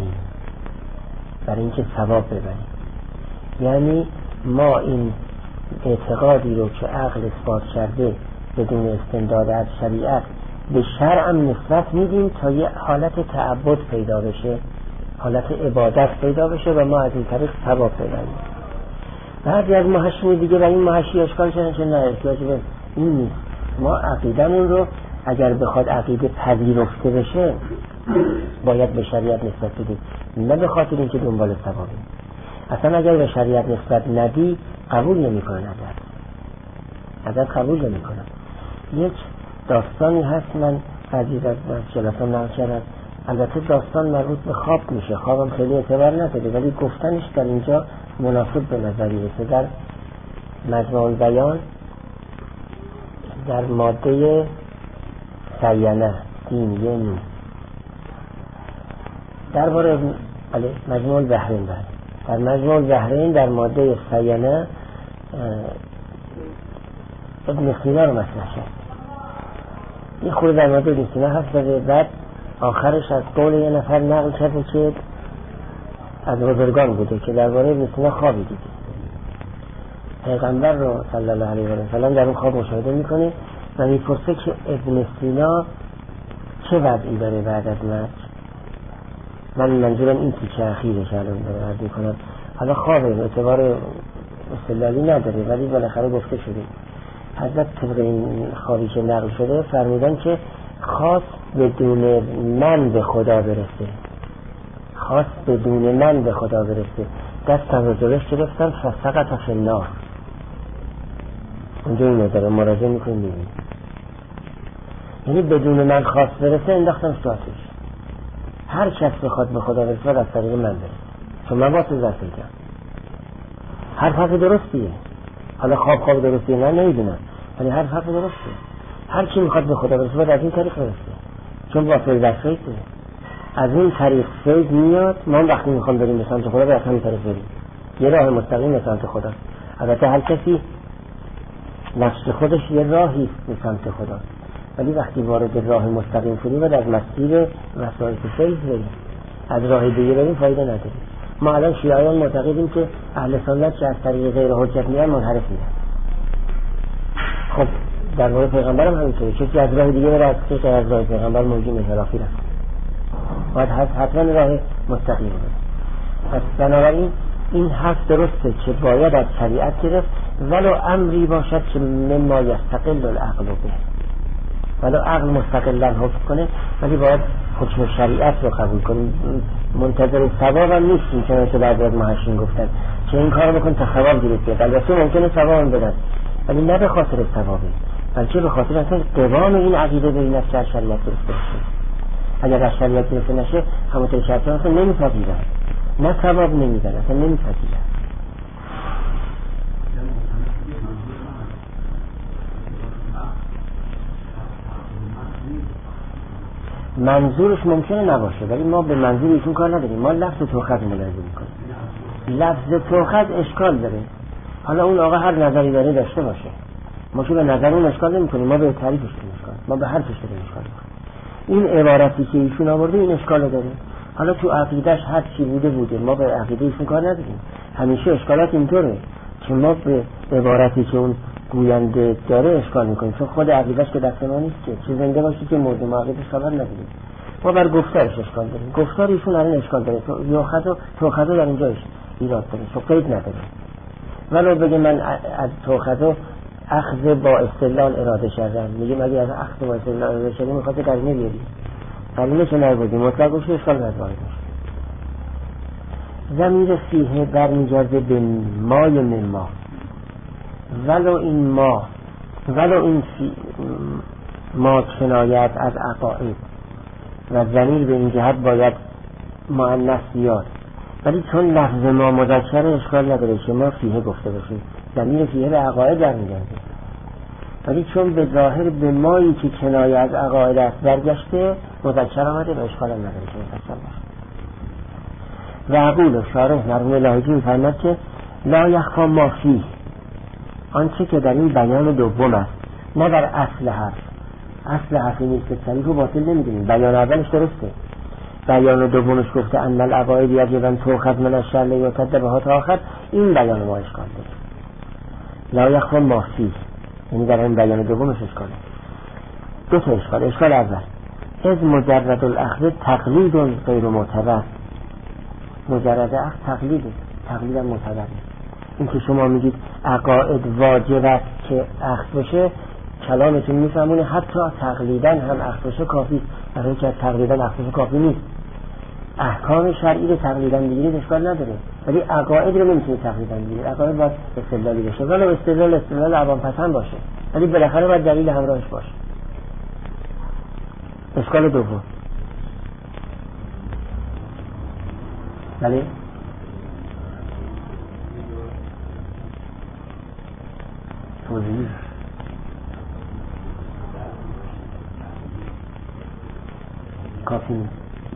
Speaker 1: ببریم، یعنی ما این اعتقادی رو که عقل اثبات کرده بدون استمداد از شریعت به شرع هم نسبت میدیم تا یه حالت تعبد پیدا بشه، حالت عبادت پیدا بشه و ما از این طریق ثواب ببریم. بعضی از محشین دیگه و این محشی اشکال شدن که نه احتیاج به این نیست، ما عقیدمون رو اگر بخواد عقیده پذیرفته بشه باید به شریعت نسبت بدیم، نه به خاطر اینکه دنبال ثوابیم. اصلا اگر به شریعت نسبت ندی قبول نمی‌کنه، ادب قبول نمی‌کنه. یک داستانی هست من عزیز از جلسان نقل کردم، البته داستان مربوط به خواب میشه، خوابم خیلی اعتبار نداره ولی گفتنش در اینجا مناسب به نظری رسه. در مجموع البیان در ماده سینه دین درباره مجموع البحرین در مجموع البحرین در ماده سینه ابن سینا رو مطرح کرد. این خود در ماده ابن سینا حرف زده، بعد آخرش از قول یه نفر نقل کرده که از بزرگان بوده که درباره ابن سینا خوابی دیده، پیغمبر رو صلی الله علیه و سلم در اون خواب مشاهده میکنه و میپرسه که ابن سینا چه وضعی داره بعد از مرگ. من منظورم این تیکه اخیرش الان داره عرض میکنم. حالا خوابه اعتبار استدلالی نداره ولی بالاخره گفته شده. حضرت طبق این خوابی که نقل شده فرمودن که خواست بدون من به خدا برسه، دستم رو جلوش گرفتم فسقط فی النار. اونجا اینو داره مراجعه میکنیم ببینیم، یعنی بدون من خواست برسه انداختم تو آتش. هر کس بخواد به خدا برسه از طریق من برسه، چون من واسه زرفی کنم. هر حرف درستیه، حالا خواب درستیه من نمیدونم، ولی هر حرف درستیه. هر کی میخواد به خدا برسه باید از این طریق برسه، چون واسه زرفی از این طریق فیض میاد. ما وقتی میخوام بریم به سمت خدا باید همین طریق بریم، یه راه مستقیم به سمت خدا. البته هر کسی نفس خودش یه راهی به سمت خدا، ولی وقتی وارد راه مستقیم شدیم باید از مسیر وسایل فیض بریم، از راه دیگه بریم فایده نداره. ما الان شیعیان معتقدیم که اهل سنت که از طریق غیر حجت میرن منحرف میرن. خب در مورد پیغمبر هم همینطوره، کسی از راه دیگه بره از راه پیغمبر موجود انحرافی رفت، باید حتما راه مستقیم بره. پس بنابراین این حرف درسته که باید از شریعت گرفت، ولو امری باشد که مما یستقل العقل به، ولو عقل مستقلا حکم کنه ولی باید حکم شریعت رو قبول کنیم. منتظر ثواب هم نیستیم چنانچه بعضی از محشین گفتن که این کار بکن تا ثواب گیرد بیاد. البته ممکنه ثواب هم بدن ولی نه به خاطر ثوابه، بلکه به خاطر اصلا قوام این عقیده به این از شریعت گرفته بشه. اگر از شریعت گرفته نشه همونطور که اصلا نمیپذیرن، نه ثواب نمیدن، اصلا نمیپذیرن. منظورش ممکنه نباشه، ولی ما به منظور ایشون کار نداریم. ما لفظ توخد ملاحظه میکنیم. لفظ توخد اشکال داره. حالا اون آقا هر نظری داره داشته باشه، ما که به نظر اون اشکال نمی‌کنیم، ما به تعریفش اشکال، ما به حرفش اشکال می‌کنیم. این عبارتی که ایشون آورده این اشکال داره. حالا تو عقیدهش هر چی بوده، ما به عقیده ایشون کار نداریم. همیشه اشکالات اینطوره که ما به عبارتی که اون گوینده داره اشکال می‌کنیم، چون خود عقیدهش که دست ما نیست که چه زنده باشه که مورد عقیدهش خبر نداریم. ما بر گفتارش اشکال داریم. گفتار ایشون الان اشکال داره. توخد در اینجاش ایراد داره. چون قید نداره. ولو بگه من از توخد اخذ با استدلال اراده کردم، میگه مگه از اخذ با استدلال اراده کردی میخواد قرینه بیاری، قرینه چه نبودی مطلق گوشه اشکال نداره. ضمیر فیه برمیگرده به مای من ما، ولو این ما کنایت از عقاید و ضمیر به این جهت باید مؤنث بیاد، ولی چون لفظ ما مذکر اشکال نداره که ما فیه گفته باشیم، ضمیر فیه به عقاید برمیگرده، ولی چون به ظاهر به مایی که کنایه از عقاید است برگشته مذکر آمده و اشکال نداره که مذکر باشه. و عقول شارح مرحوم لاهیجی می‌فرماید که لا یخفی ما فیه، آنچه که در این بیان دوم است نه در اصل حرف. اصل حرف نیست که صریح و باطل نمی‌دونیم، بیان اولش درسته، بیان دومش گفته ان العقاید یجب ان تؤخذ من الشرع لیعتد بها تا آخر، این بیان ما اشکال داره. لا یخفی ما فیه یعنی در این بیان دومش اشکاله. دو تا اشکال. اشکال اول از مجرد الاخذ تقلید غیر معتبر. مجرد اخذ تقلید معتبر نیست. این که شما میگید عقاید واجب است که اخذ بشه، کلامتون میفهمونه حتی تقلیدن هم اخذ بشه کافی، برای که تقلیدن اخذ بشه کافی نیست. احکام شرعی رو تقلیدن بگیرید اشکال نداره، ولی عقاید رو نمیتونید تقلیدن بگیرید. عقاید باید استدلالی بشه، ولی استدلال عوام پسند باشه، ولی بالاخره باید دلیل همراهش باشه. اشکال دوم بله توضیح کافی نیست.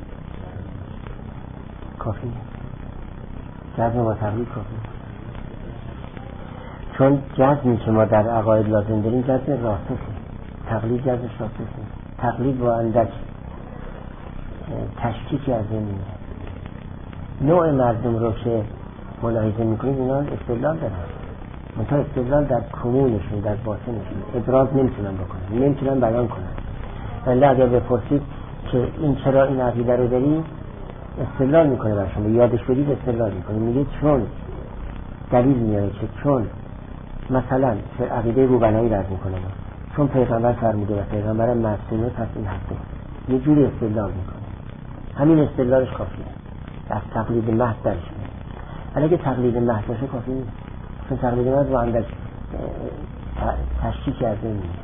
Speaker 1: جزم با تقلید کافی نیست، چون جزمی که ما در عقاید لازم داریم جزم راسخه، تقلید جزم راسخه نیست. تقلید با اندک تشکیکی از این نوع مردم رو که ملاحظه میکنید اینا استدلال دارن، منتها استدلال در کمونشون، در باطنشون ابراز نمیتونن بکنن، نمیتونن بیان کنن. ولی اگر بپرسید که این چرا این عقیده رو داری، استدلال میکنه بر شما، یادش بدید استدلال میکنه، میگه چون دلیل میاره که چون مثلا عقیده روبنایی رد میکنه، چون پیغمبر فرموده و پیغمبر معصومه پس این حقه، یه جوری استدلال میکنه، همین استدلالش کافیه، از تقلید محض درش میاد. ولی اگه تقلید محض باشه کافی نیست، چون تقلید محض با اندک تشکیک از این میاد.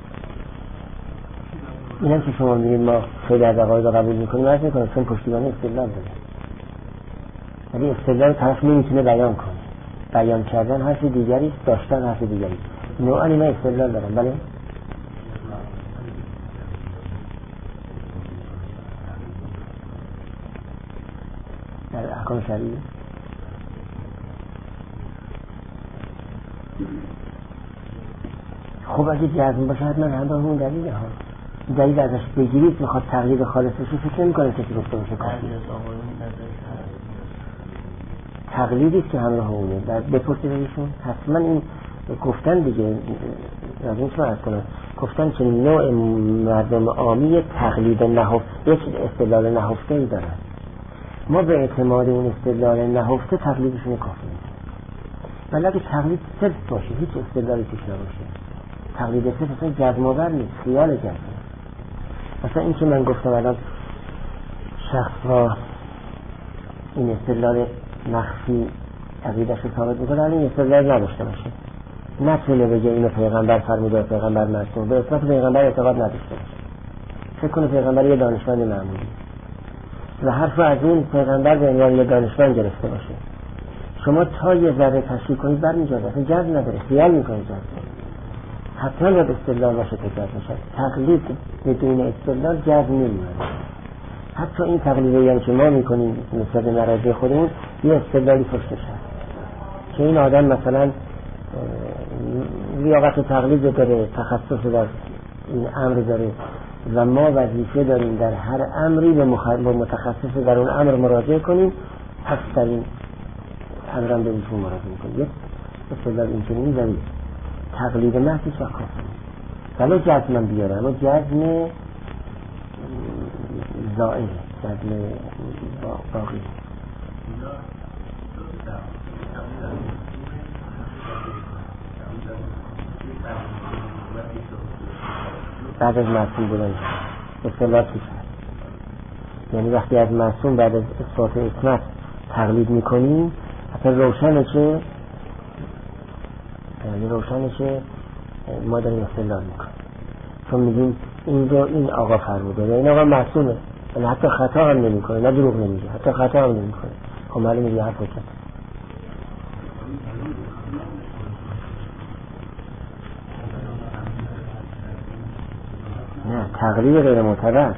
Speaker 1: این هم که شما میگید ما خیلی از عقاید رو قبول میکنیم، عرض میکنم چون پشتیبانی استدلال داره، ولی استدلال طرف نمیتونه بیان کنه، بیان کردن حرف دیگری، داشتن حرف دیگری، نوعا اینا استدلال دارن. بله در احکام شرعی خب اگه جزم باشه حتما همراه اون دلیله ها، دلیل ازش بگیرید میخواد تقلید خالص بشه، فکر نمی‌کنه کسی گفته باشه کافی. تقلیدی که همراه اونه بپرسید ایشون حتما این گفتن دیگه، لازم شما عرض کنم گفتن که نوع مردم عامی تقلید نهفته، یک استدلال نهفته ای دارن، ما به اعتماد اون استدلال نهفته تقلیدشون کافی نیست. ولی اگه تقلید صرف باشه، هیچ استدلالی توش نباشه، تقلید صرف اصلا جزم آور نیست، خیال جزم. مثلا این که من گفتم الان شخص را این استدلال مخفی عقیده‌اش رو ثابت می‌کنه، الان این استدلال نداشته باشه، نتونه بگه اینو پیغمبر فرموده، پیغمبر معصوم، به اسمت پیغمبر اعتقاد نداشته باشه، فکر کنه پیغمبر یه دانشمند معمولی و حرف از این پیغمبر به عنوان یه دانشمند گرفته باشه، شما تا یه ذره تشریح کنید برمیگرده، اصلا جزم نداره، خیال می‌کنید جزم. حتما باید استدلال باشه که جذب بشه. تقلید بدون استدلال جذب نمیاد. حتی این تقلیدی هم که ما میکنیم نسبت مراجع خودمون یه استدلالی پشتش هست که این آدم مثلا لیاقت تقلید داره، تخصص در این امر داره و ما وظیفه داریم در هر امری به متخصص در اون امر مراجعه کنیم، پس در این امرم به ایشون مراجعه کنیم. یک استدلال این چنینی داریم. تقلید محض و کافی ولی جزم من بیاره، اما جزم زائل، جزم باقی. بعد از معصوم بودن اصطلاح چیز هست، یعنی وقتی از معصوم بعد از اثبات عصمت تقلید میکنیم اصلا روشنه که ما داریم استدلال میکنیم، چون میگیم این آقا فرموده یا این آقا معصومه، یعنی حتی خطا هم نمیکنه، نه دروغ نمیگه، حتی خطا هم نمیکنه. خب معلومه یه حرف حجت. نه، تقلید غیر معتبر.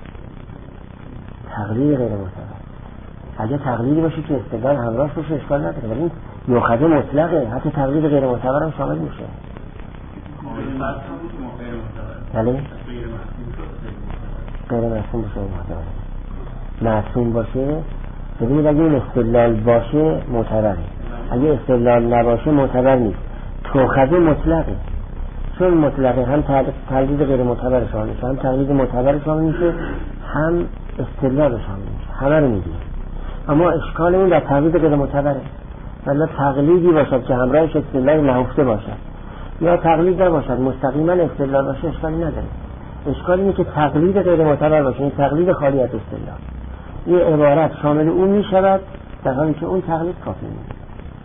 Speaker 1: اگه تقلیدی باشه که استدلال همراهش باشه اشکال نداره، ولی این یوخذ مطلقه، حتی تقلید غیر معتبر هم شامل میشه. بله؟ غیر معصوم باشه معتبر. معصوم باشه ببینید اگه این استدلال باشه معتبره، اگه استدلال نباشه معتبر نیست. یوخذ مطلقه، چون مطلقه هم تقلید غیر معتبر شامل میشه، هم تقلید معتبر شامل میشه، هم استدلال شامل میشه، همه رو میگه. اما اشکال این در تقلید غیر معتبره. ولی تقلیدی باشد که همراهش استدلال نهفته باشد یا تقلید نباشد مستقیما استدلال باشه اشکالی نداره. اشکال اینه که تقلید غیر معتبر باشه، این تقلید خالی از استدلال، این عبارت شامل اون میشود در حالی که اون تقلید کافی نیست.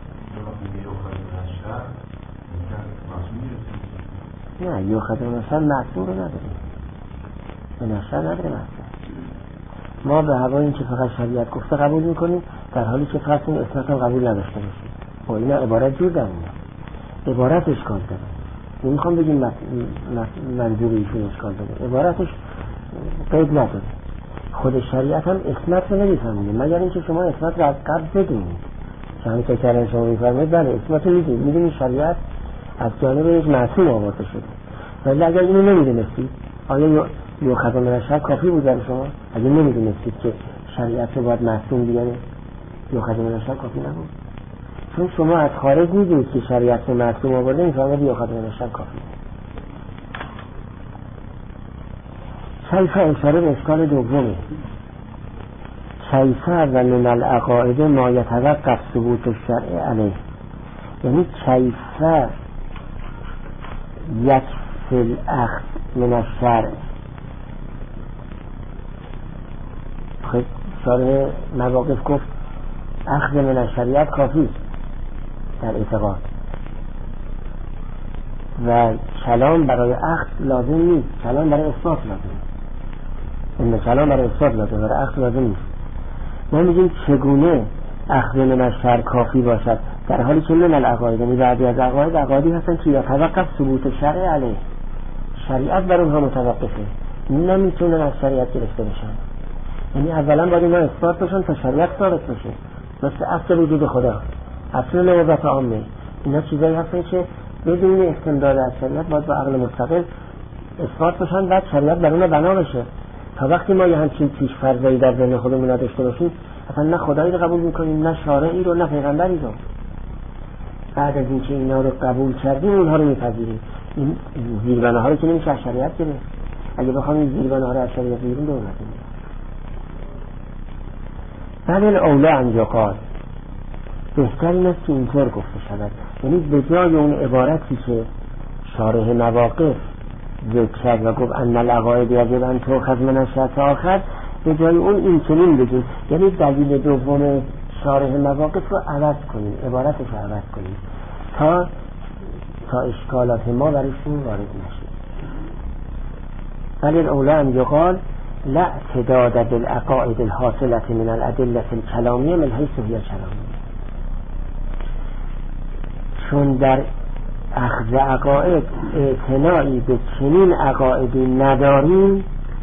Speaker 1: نه، یوخذ نشر معصوم رو نداریم، به نشر نداره معصوم. ما به هوای این که فقط شریعت گفته قبول میکنیم، در حالی که فرض این اثبات هم قبول نداشته باشیم. و این عبارت جور در میاد، عبارت اشکال داره. نمیخوام بگیم منظور ایشون اشکال داره، عبارتش قید نداره. خود شریعت هم اثبات رو نمیفهمید مگر اینکه شما اثبات رو از قبل بدونید. چون که کردن شما میفرمایید بله اثبات رو میدونید شریعت از جانب یک معصوم آورده شده، ولی اگر اینو نمیدونستید آیا یوخذ من الشر کافی بود برای شما؟ اگر نمیدونستید که شریعت رو باید معصوم بیاره یوخذ من الشر کافی نبود، چون شما از خارج میدونید که شریعت رو معصوم آورده میفهمید یوخذ من الشر کافی. کیف اشاره به اشکال دومه. کیف و من العقائد ما یتوقف ثبوت الشرع علیه، یعنی کیف یک فی الاخذ من الشرع. خب شارح مواقف گفت اخذ من الشریعت کافی در اعتقاد و کلام برای اخذ لازم نیست، کلام برای اثبات لازم. این کلام برای اثبات لازم، برای اخذ لازم نیست. ما میگیم چگونه اخذ من الشرع کافی باشد در حالی که من العقاید، یعنی بعضی از عقایدی هستن که یتوقف ثبوت شرع علیه، شریعت بر اونها متوقفه، نمیتونن از شریعت گرفته بشن. یعنی اولا باید اینا اثبات بشن تا شریعت ثابت بشه، مثل اصل وجود خدا، اصل نوبت عامه. اینا چیزایی هستن که بدون استمداد از شریعت باید با عقل مستقل اثبات بشن، بعد شریعت بر اونها بنا بشه. تا وقتی ما یه همچین پیش فرضی در ذهن خودمون نداشته باشیم اصلا نه خدایی رو قبول میکنیم، نه شارعی رو، نه پیغمبری رو. بعد از اینکه اینا رو قبول کردیم اونها رو میپذیریم. این زیربنا ها رو که نمیشه از شریعت گرفت. اگه بخوام این زیربنا ها رو از شریعت بگیریم دور نکنیم. بل الاولی ان یقال، بهتر این است که اینطور گفته شود، یعنی به جای اون عبارتی که شارح مواقف ذکر کرد و گفت ان العقائد یجب ان تؤخذ من الشرع آخر، به جای اون این چنین بگیم، یعنی دلیل دوم شارح مواقف رو عوض کنیم، عبارتش رو عوض کنیم تا اشکالات ما برایشون وارد نشه. بل الاولی ان یقال لا اعتداد بالعقائد الحاصلة من الادله الكلامية من حيث هي كلامية، چون در اخذ عقاید اعتنایی به چنین عقایدی نداریم،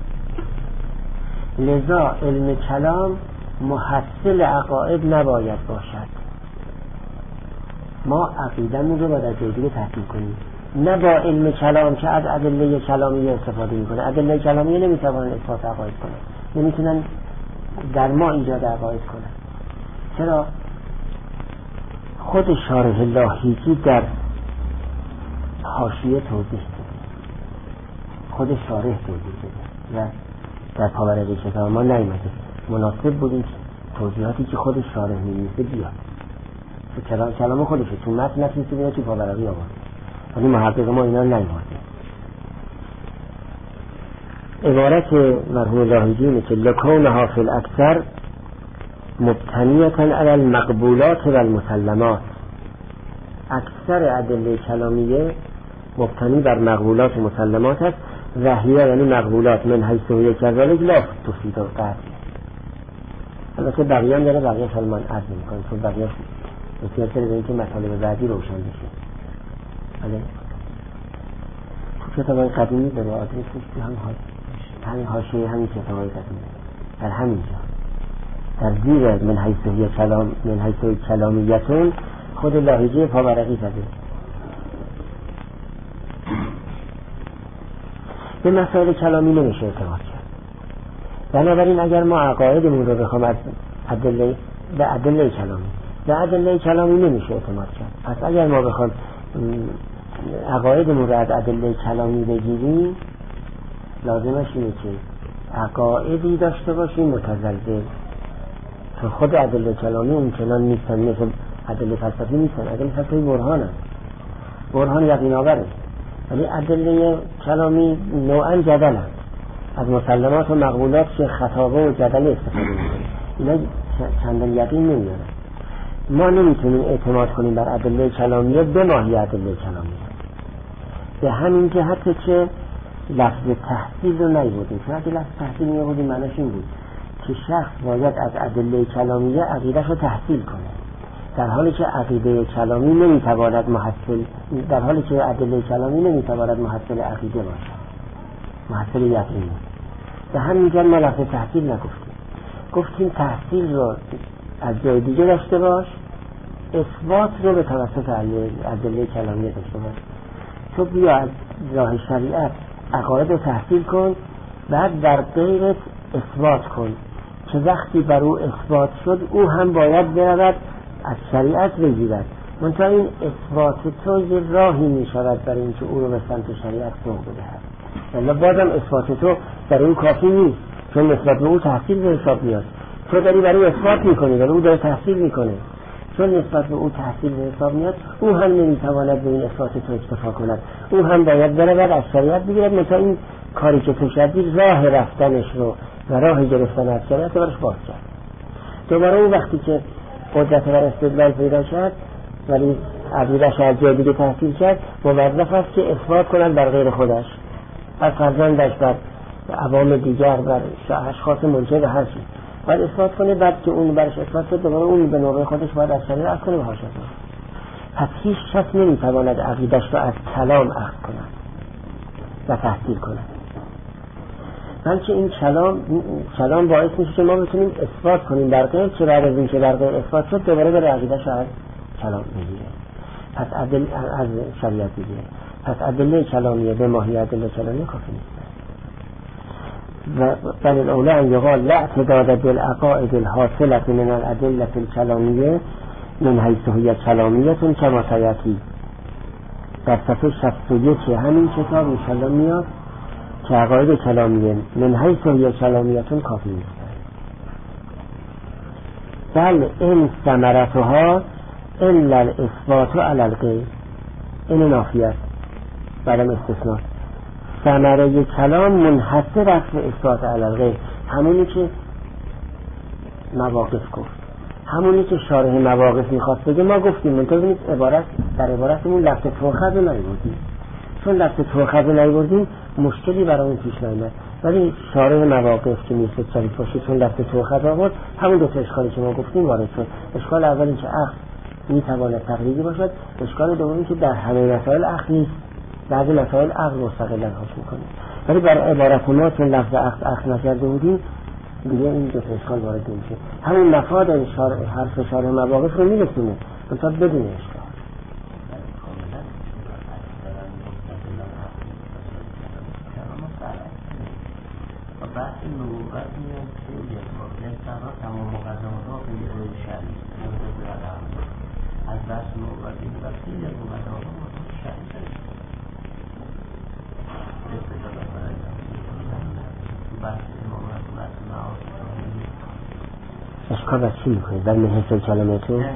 Speaker 1: لذا علم کلام محصل عقاید نباید باشد. ما عقیدمون رو باید از جای دیگه تحصیل کنیم، نه با علم کلام که از ادله کلامی استفاده میکنه. ادله کلامی نمیتونن اثبات عقاید کنن، نمیتونن در ما ایجاد عقاید کنن. چرا؟ خود شارح لاهیجی در حاشیه توضیح داده، خود شارح توضیح داده و در پاورقی کتاب ما نیامده. مناسب بود این توضیحاتی که خود شارح می‌نویسه بیاد، تو کلام خودشه، تو متن نتونسته بیاد، تو پاورقی آورد، ولی محقق ما اینا نیامده. عبارت مرحوم لاهیجی اینه که لکونها فی الاکثر مبتنیتاً علی المقبولات و المسلمات. اکثر ادله کلامیه مبتنی بر مقبولات و مسلمات است. وحیه یعنی مقبولات من حیث هویه کذالک لا تفید القطع. البته بقیه هم داره، بقیه سلمان عرض میکنه چون بقیه بسیار سر به این که مطالب بعدی روشن بشه. بله تو کتابای قدیمی داره آدرسش همین حاشیه همین کتابای قدیمی در همینجا در زیر من حیث هویه کلام من حیث هویه کلامیتون خود لاهیجی پاورقی زده. به مسائل کلامی نمیشه اعتماد کرد. بنابراین اگر ما عقایدمون رو بخوام از ادله کلامی نمیشه اعتماد کرد. پس اگر ما بخوام عقایدمون رو از ادله کلامی بگیریم، لازمش اینه که عقایدی داشته باشیم متزلزل، چون خود ادله کلامی اونچنان نیستن، مثل ادله فلسفی نیستن. ادله فلسفی برهان یقین آوره، ولی ادله کلامی نوعا جدل هست. از مسلمات و مقبولات که خطابه و جدل استفاده میکنه، اینا چندان یقین نمیاره. ما نمیتونیم اعتماد کنیم بر ادله کلامیه به ماهی ادله کلامیه، به همین جهت که لفظ تحصیل رو نیبودیم. چون اگه لفظ تحصیل میبودیم معناش این بود که شخص باید از ادله کلامیه عقیده‌اش رو تحصیل کنه، در حالی که عقیده کلامی نمیتواند محصل، در حالی که ادله کلامی نمیتواند محصل عقیده باشد، محصل یقین. به همین جهت ما لفظ تحصیل نگفتیم، گفتیم تحصیل رو از جای دیگه داشته باش، اثبات رو به توسط ادله کلامی داشته باش. تو بیا از راه شریعت عقاید رو تحصیل کن، بعد در غیرت اثبات کن که وقتی بر او اثبات شد او هم باید برود از شریعت بگیرد. منتها این اثبات تو یه راهی می شود برای اینکه او رو به سمت شریعت سوق بدهد، ولی بازم اثبات تو برای او کافی نیست، چون نسبت به او تحصیل به حساب میاد. تو داری برای او اثبات میکنی ولی او داره تحصیل میکنه، چون نسبت به او تحصیل به حساب میاد، او هم نمیتواند به این اثبات تو اکتفا کند، او هم باید برود از شریعت بگیرد. مثلا این کاری که تو کردی راه رفتنش رو و راه گرفتن از شریعت برش باز کرد. دوباره اون وقتی که قدرت بر استدلال پیدا کرد ولی عقیده‌اش از جای دیگه تحصیل کرد، موظف است که اثبات کنند بر غیر خودش، بر فرزندش، بر عوام دیگر، بر اشخاص منکر به هر چیز باید اثبات کنه. بعد که اون برش اثبات شد دوباره اون به نوبه خودش باید از شریعت کنه و حاشیه. پس هیچ کس نمیتواند عقیده‌اش رو از کلام اخذ کند و تحصیل کند، بلکه این کلام باعث میشه که ما بتونیم اثبات کنیم در غیر، که بعد از این که در غیر اثبات شد دوباره بر عقیده‌اش از کلام میگیره، پس از شریعت میگیره. پس ادله کلامیه به ماهی ادله کلامیه کافی نیست. بل الاولی ان یقال لا اعتداد بالعقائد الحاصله من الادله الکلامیه من حیث هی کلامیتون کما سیاتی. در صفحه 61 همین کتاب انشاءالله میاد که عقاید کلامیه من حیث هی کلامیتون کافی نیست. بل این ثمرتها الا الاثبات علی الغیر، این نافیه است بعدم استثناء. ثمره کلام منحصر است به اثبات علی الغیر، همونی که مواقف گفت، همونی که شارح مواقف میخواست بگه ما گفتیم. منتظرید در عبارتمون لفظ توخذ نیوردیم، چون لفظ توخذ نیوردیم مشکلی برامون پیش نیامد، ولی شارح مواقف که میرسه شریف باشه چون لفظ توخذ آورد، همون دو تا اشکالی که ما گفتیم وارد شد. اشکال اول این که اخذ میتواند تقلیدی باشد. اشکال دومی که در همه مسائل عقل نیست، بعضی مسائل عقل مستقلا حکم میکنه، ولی بر عبارت ما چون لفظ عقل نکرده بودیم دیگه این دو اشکال وارد نمیشه. همون مفاد حرف شارح مواقف رو میرسونه منتها بدون اشکال.
Speaker 3: بحث نبوت میاد که انسان ها تمام مقدمات ها خیلی شرعی از بحث نبوت این و خیلی از مقدمات ها شرعی بحث امامت و بحث معاصر
Speaker 1: اشکال از چی میکنید؟ در محصول کلماتون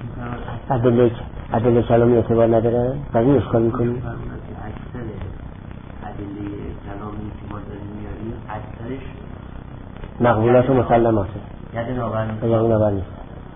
Speaker 1: عدل کلامی اعتبار نداره؟ در این اشکال میکنید؟
Speaker 3: اکثر عدله کلامی که ما داریم میاریم اکثرش
Speaker 1: مقبولات و مسلماته،
Speaker 3: یعنی
Speaker 1: ناور نیست.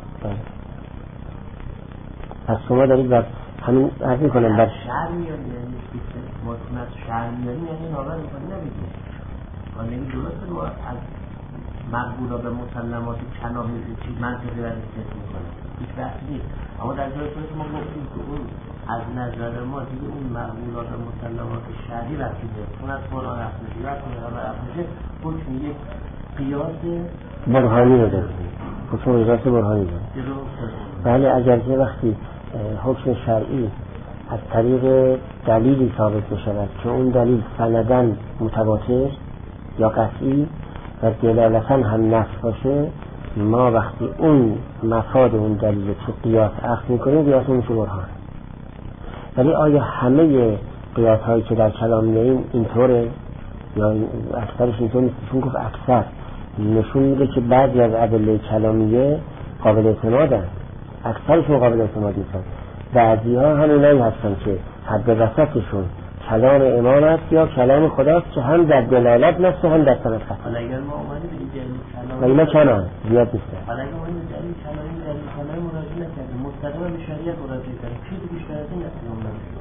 Speaker 1: پس شما دارید بر همین عرض میکنم بر
Speaker 3: شهر میاریم، یعنی مطمئن شهر میاریم یعنی ناور میکنیم نمیدیم و نمی درسته ما از مقبولا به مسلمات کلامی چیز منطقی و نسبت میکنیم، هیچ بحثی نیست. اما در جای خودش ما گفتیم که اون از نظر ما دیگه اون مقبولات و مسلمات شهری رفته، اون از قرآن رفته و رفته حکم یک قیاس
Speaker 1: برهانی رو داریم، حکم قیاس برهانی داریم. بله، اگرچه وقتی حکم شرعی از طریق دلیلی ثابت بشود که اون دلیل سنداً متواتر یا قطعی و دلالتاً هم نص باشه، ما وقتی اون مفاد اون دلیل تو قیاس اخذ میکنیم قیاس میشه برهان. ولی آیا همه قیاس هایی که در کلام میاییم اینطوره یا اکثرش اینطور نیست؟ چون گفت اکثر نشون میده که بعضی از ادله کلامیه قابل اعتمادن، اکثرشون قابل اعتماد نیستن. بعضی ها همونایی هستن که حد وسطشون کلام امام است یا کلام خداست که هم در دلالت نفسه هم در سند خط.
Speaker 3: حالا اگر ما اومدیم به دلیل کلام
Speaker 1: و اینا کنان زیاد نیستن.
Speaker 3: حالا اگر ما این دلیل کلامی مراجعه نکردیم، مستقیما به شریعت مراجعه کردیم، چیزی بیشتر از این نمیشه.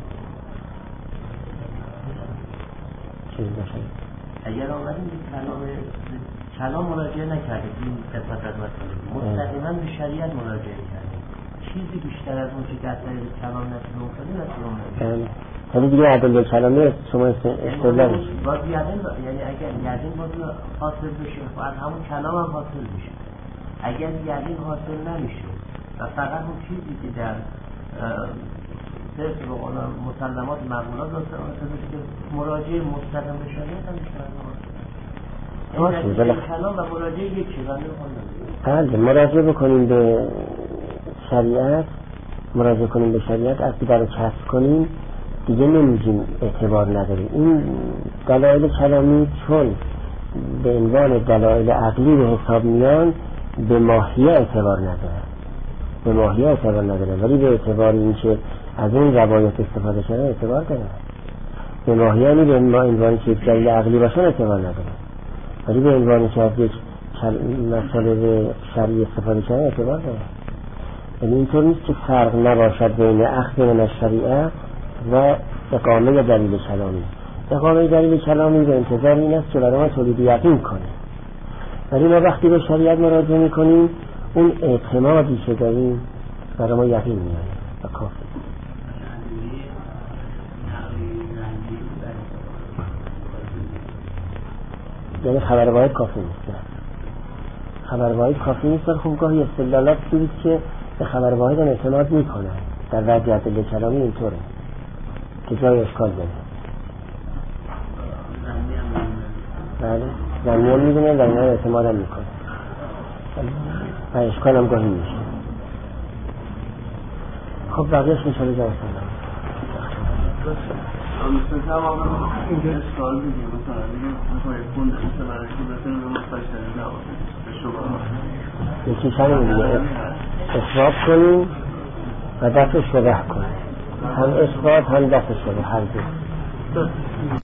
Speaker 1: چیزی باشه
Speaker 3: اگر اومدیم به کلام مراجعه نکردیم، این قسمت از مسئله مستقیما به شریعت مراجعه کردیم، چیزی بیشتر از اون که در طریق کلام نتیجه افتاده
Speaker 1: ولی دیگه ادله کلامی شما استدلال میشه.
Speaker 3: باز یعنی اگر یقین باز حاصل بشه باید همون کلام هم حاصل بشه. اگر یقین حاصل نمیشه و فقط اون چیزی که در صرف مسلمات مقبولات داشته باشه که مراجعه مستقیم به شریعت هم بیشتر این کلام و مراجعه یکی
Speaker 1: بله، مراجعه بکنیم به شریعت، مراجعه کنیم به شریعت، عقیده رو کسب کنیم، دیگه نمیگیم اعتبار نداریم. این دلایل کلامی چون به عنوان دلایل عقلی به حساب میان به ماهیه اعتبار نداره، ولی به اعتبار این که از این روایت استفاده شده اعتبار داره. به ماهیه یعنی به عنوان که یک دلیل عقلی باشه اعتبار نداره، ولی به عنوان که از یک مسئله شرعی استفاده شده اعتبار داره. یعنی اینطور نیست که فرق نباشد بین اخذ من الشریعه و اقامه دلیل کلامی. اقامه دلیل کلامی به انتظار این است که برای ما تولید یقین کنه، ولی ما وقتی به شریعت مراجعه میکنیم اون اعتمادی که داریم برای ما یقین میاره و کافی. یعنی خبر واحد کافی نیست. خبر واحد کافی نیست. خوب گاهی استدلالات دارید که به خبر واحد هم اعتماد میکنن. در بعضی ادله کلامی اینطوره که جای اشکال داره. بله، زنی هم میدونه، زنی هم اعتماد هم میکنه و اشکال هم گاهی میشه. خب بقیهش میشه رو جای سلام
Speaker 2: مثلا اینجا اشکال بگیم مثلا یک بند ایسته برای که بسیم به مستشتری نباشه به شبه
Speaker 1: یکی شنه میگه اثبات کنیم و دفع شبه کنیم، هم اثبات هم دفع شبه هر دو.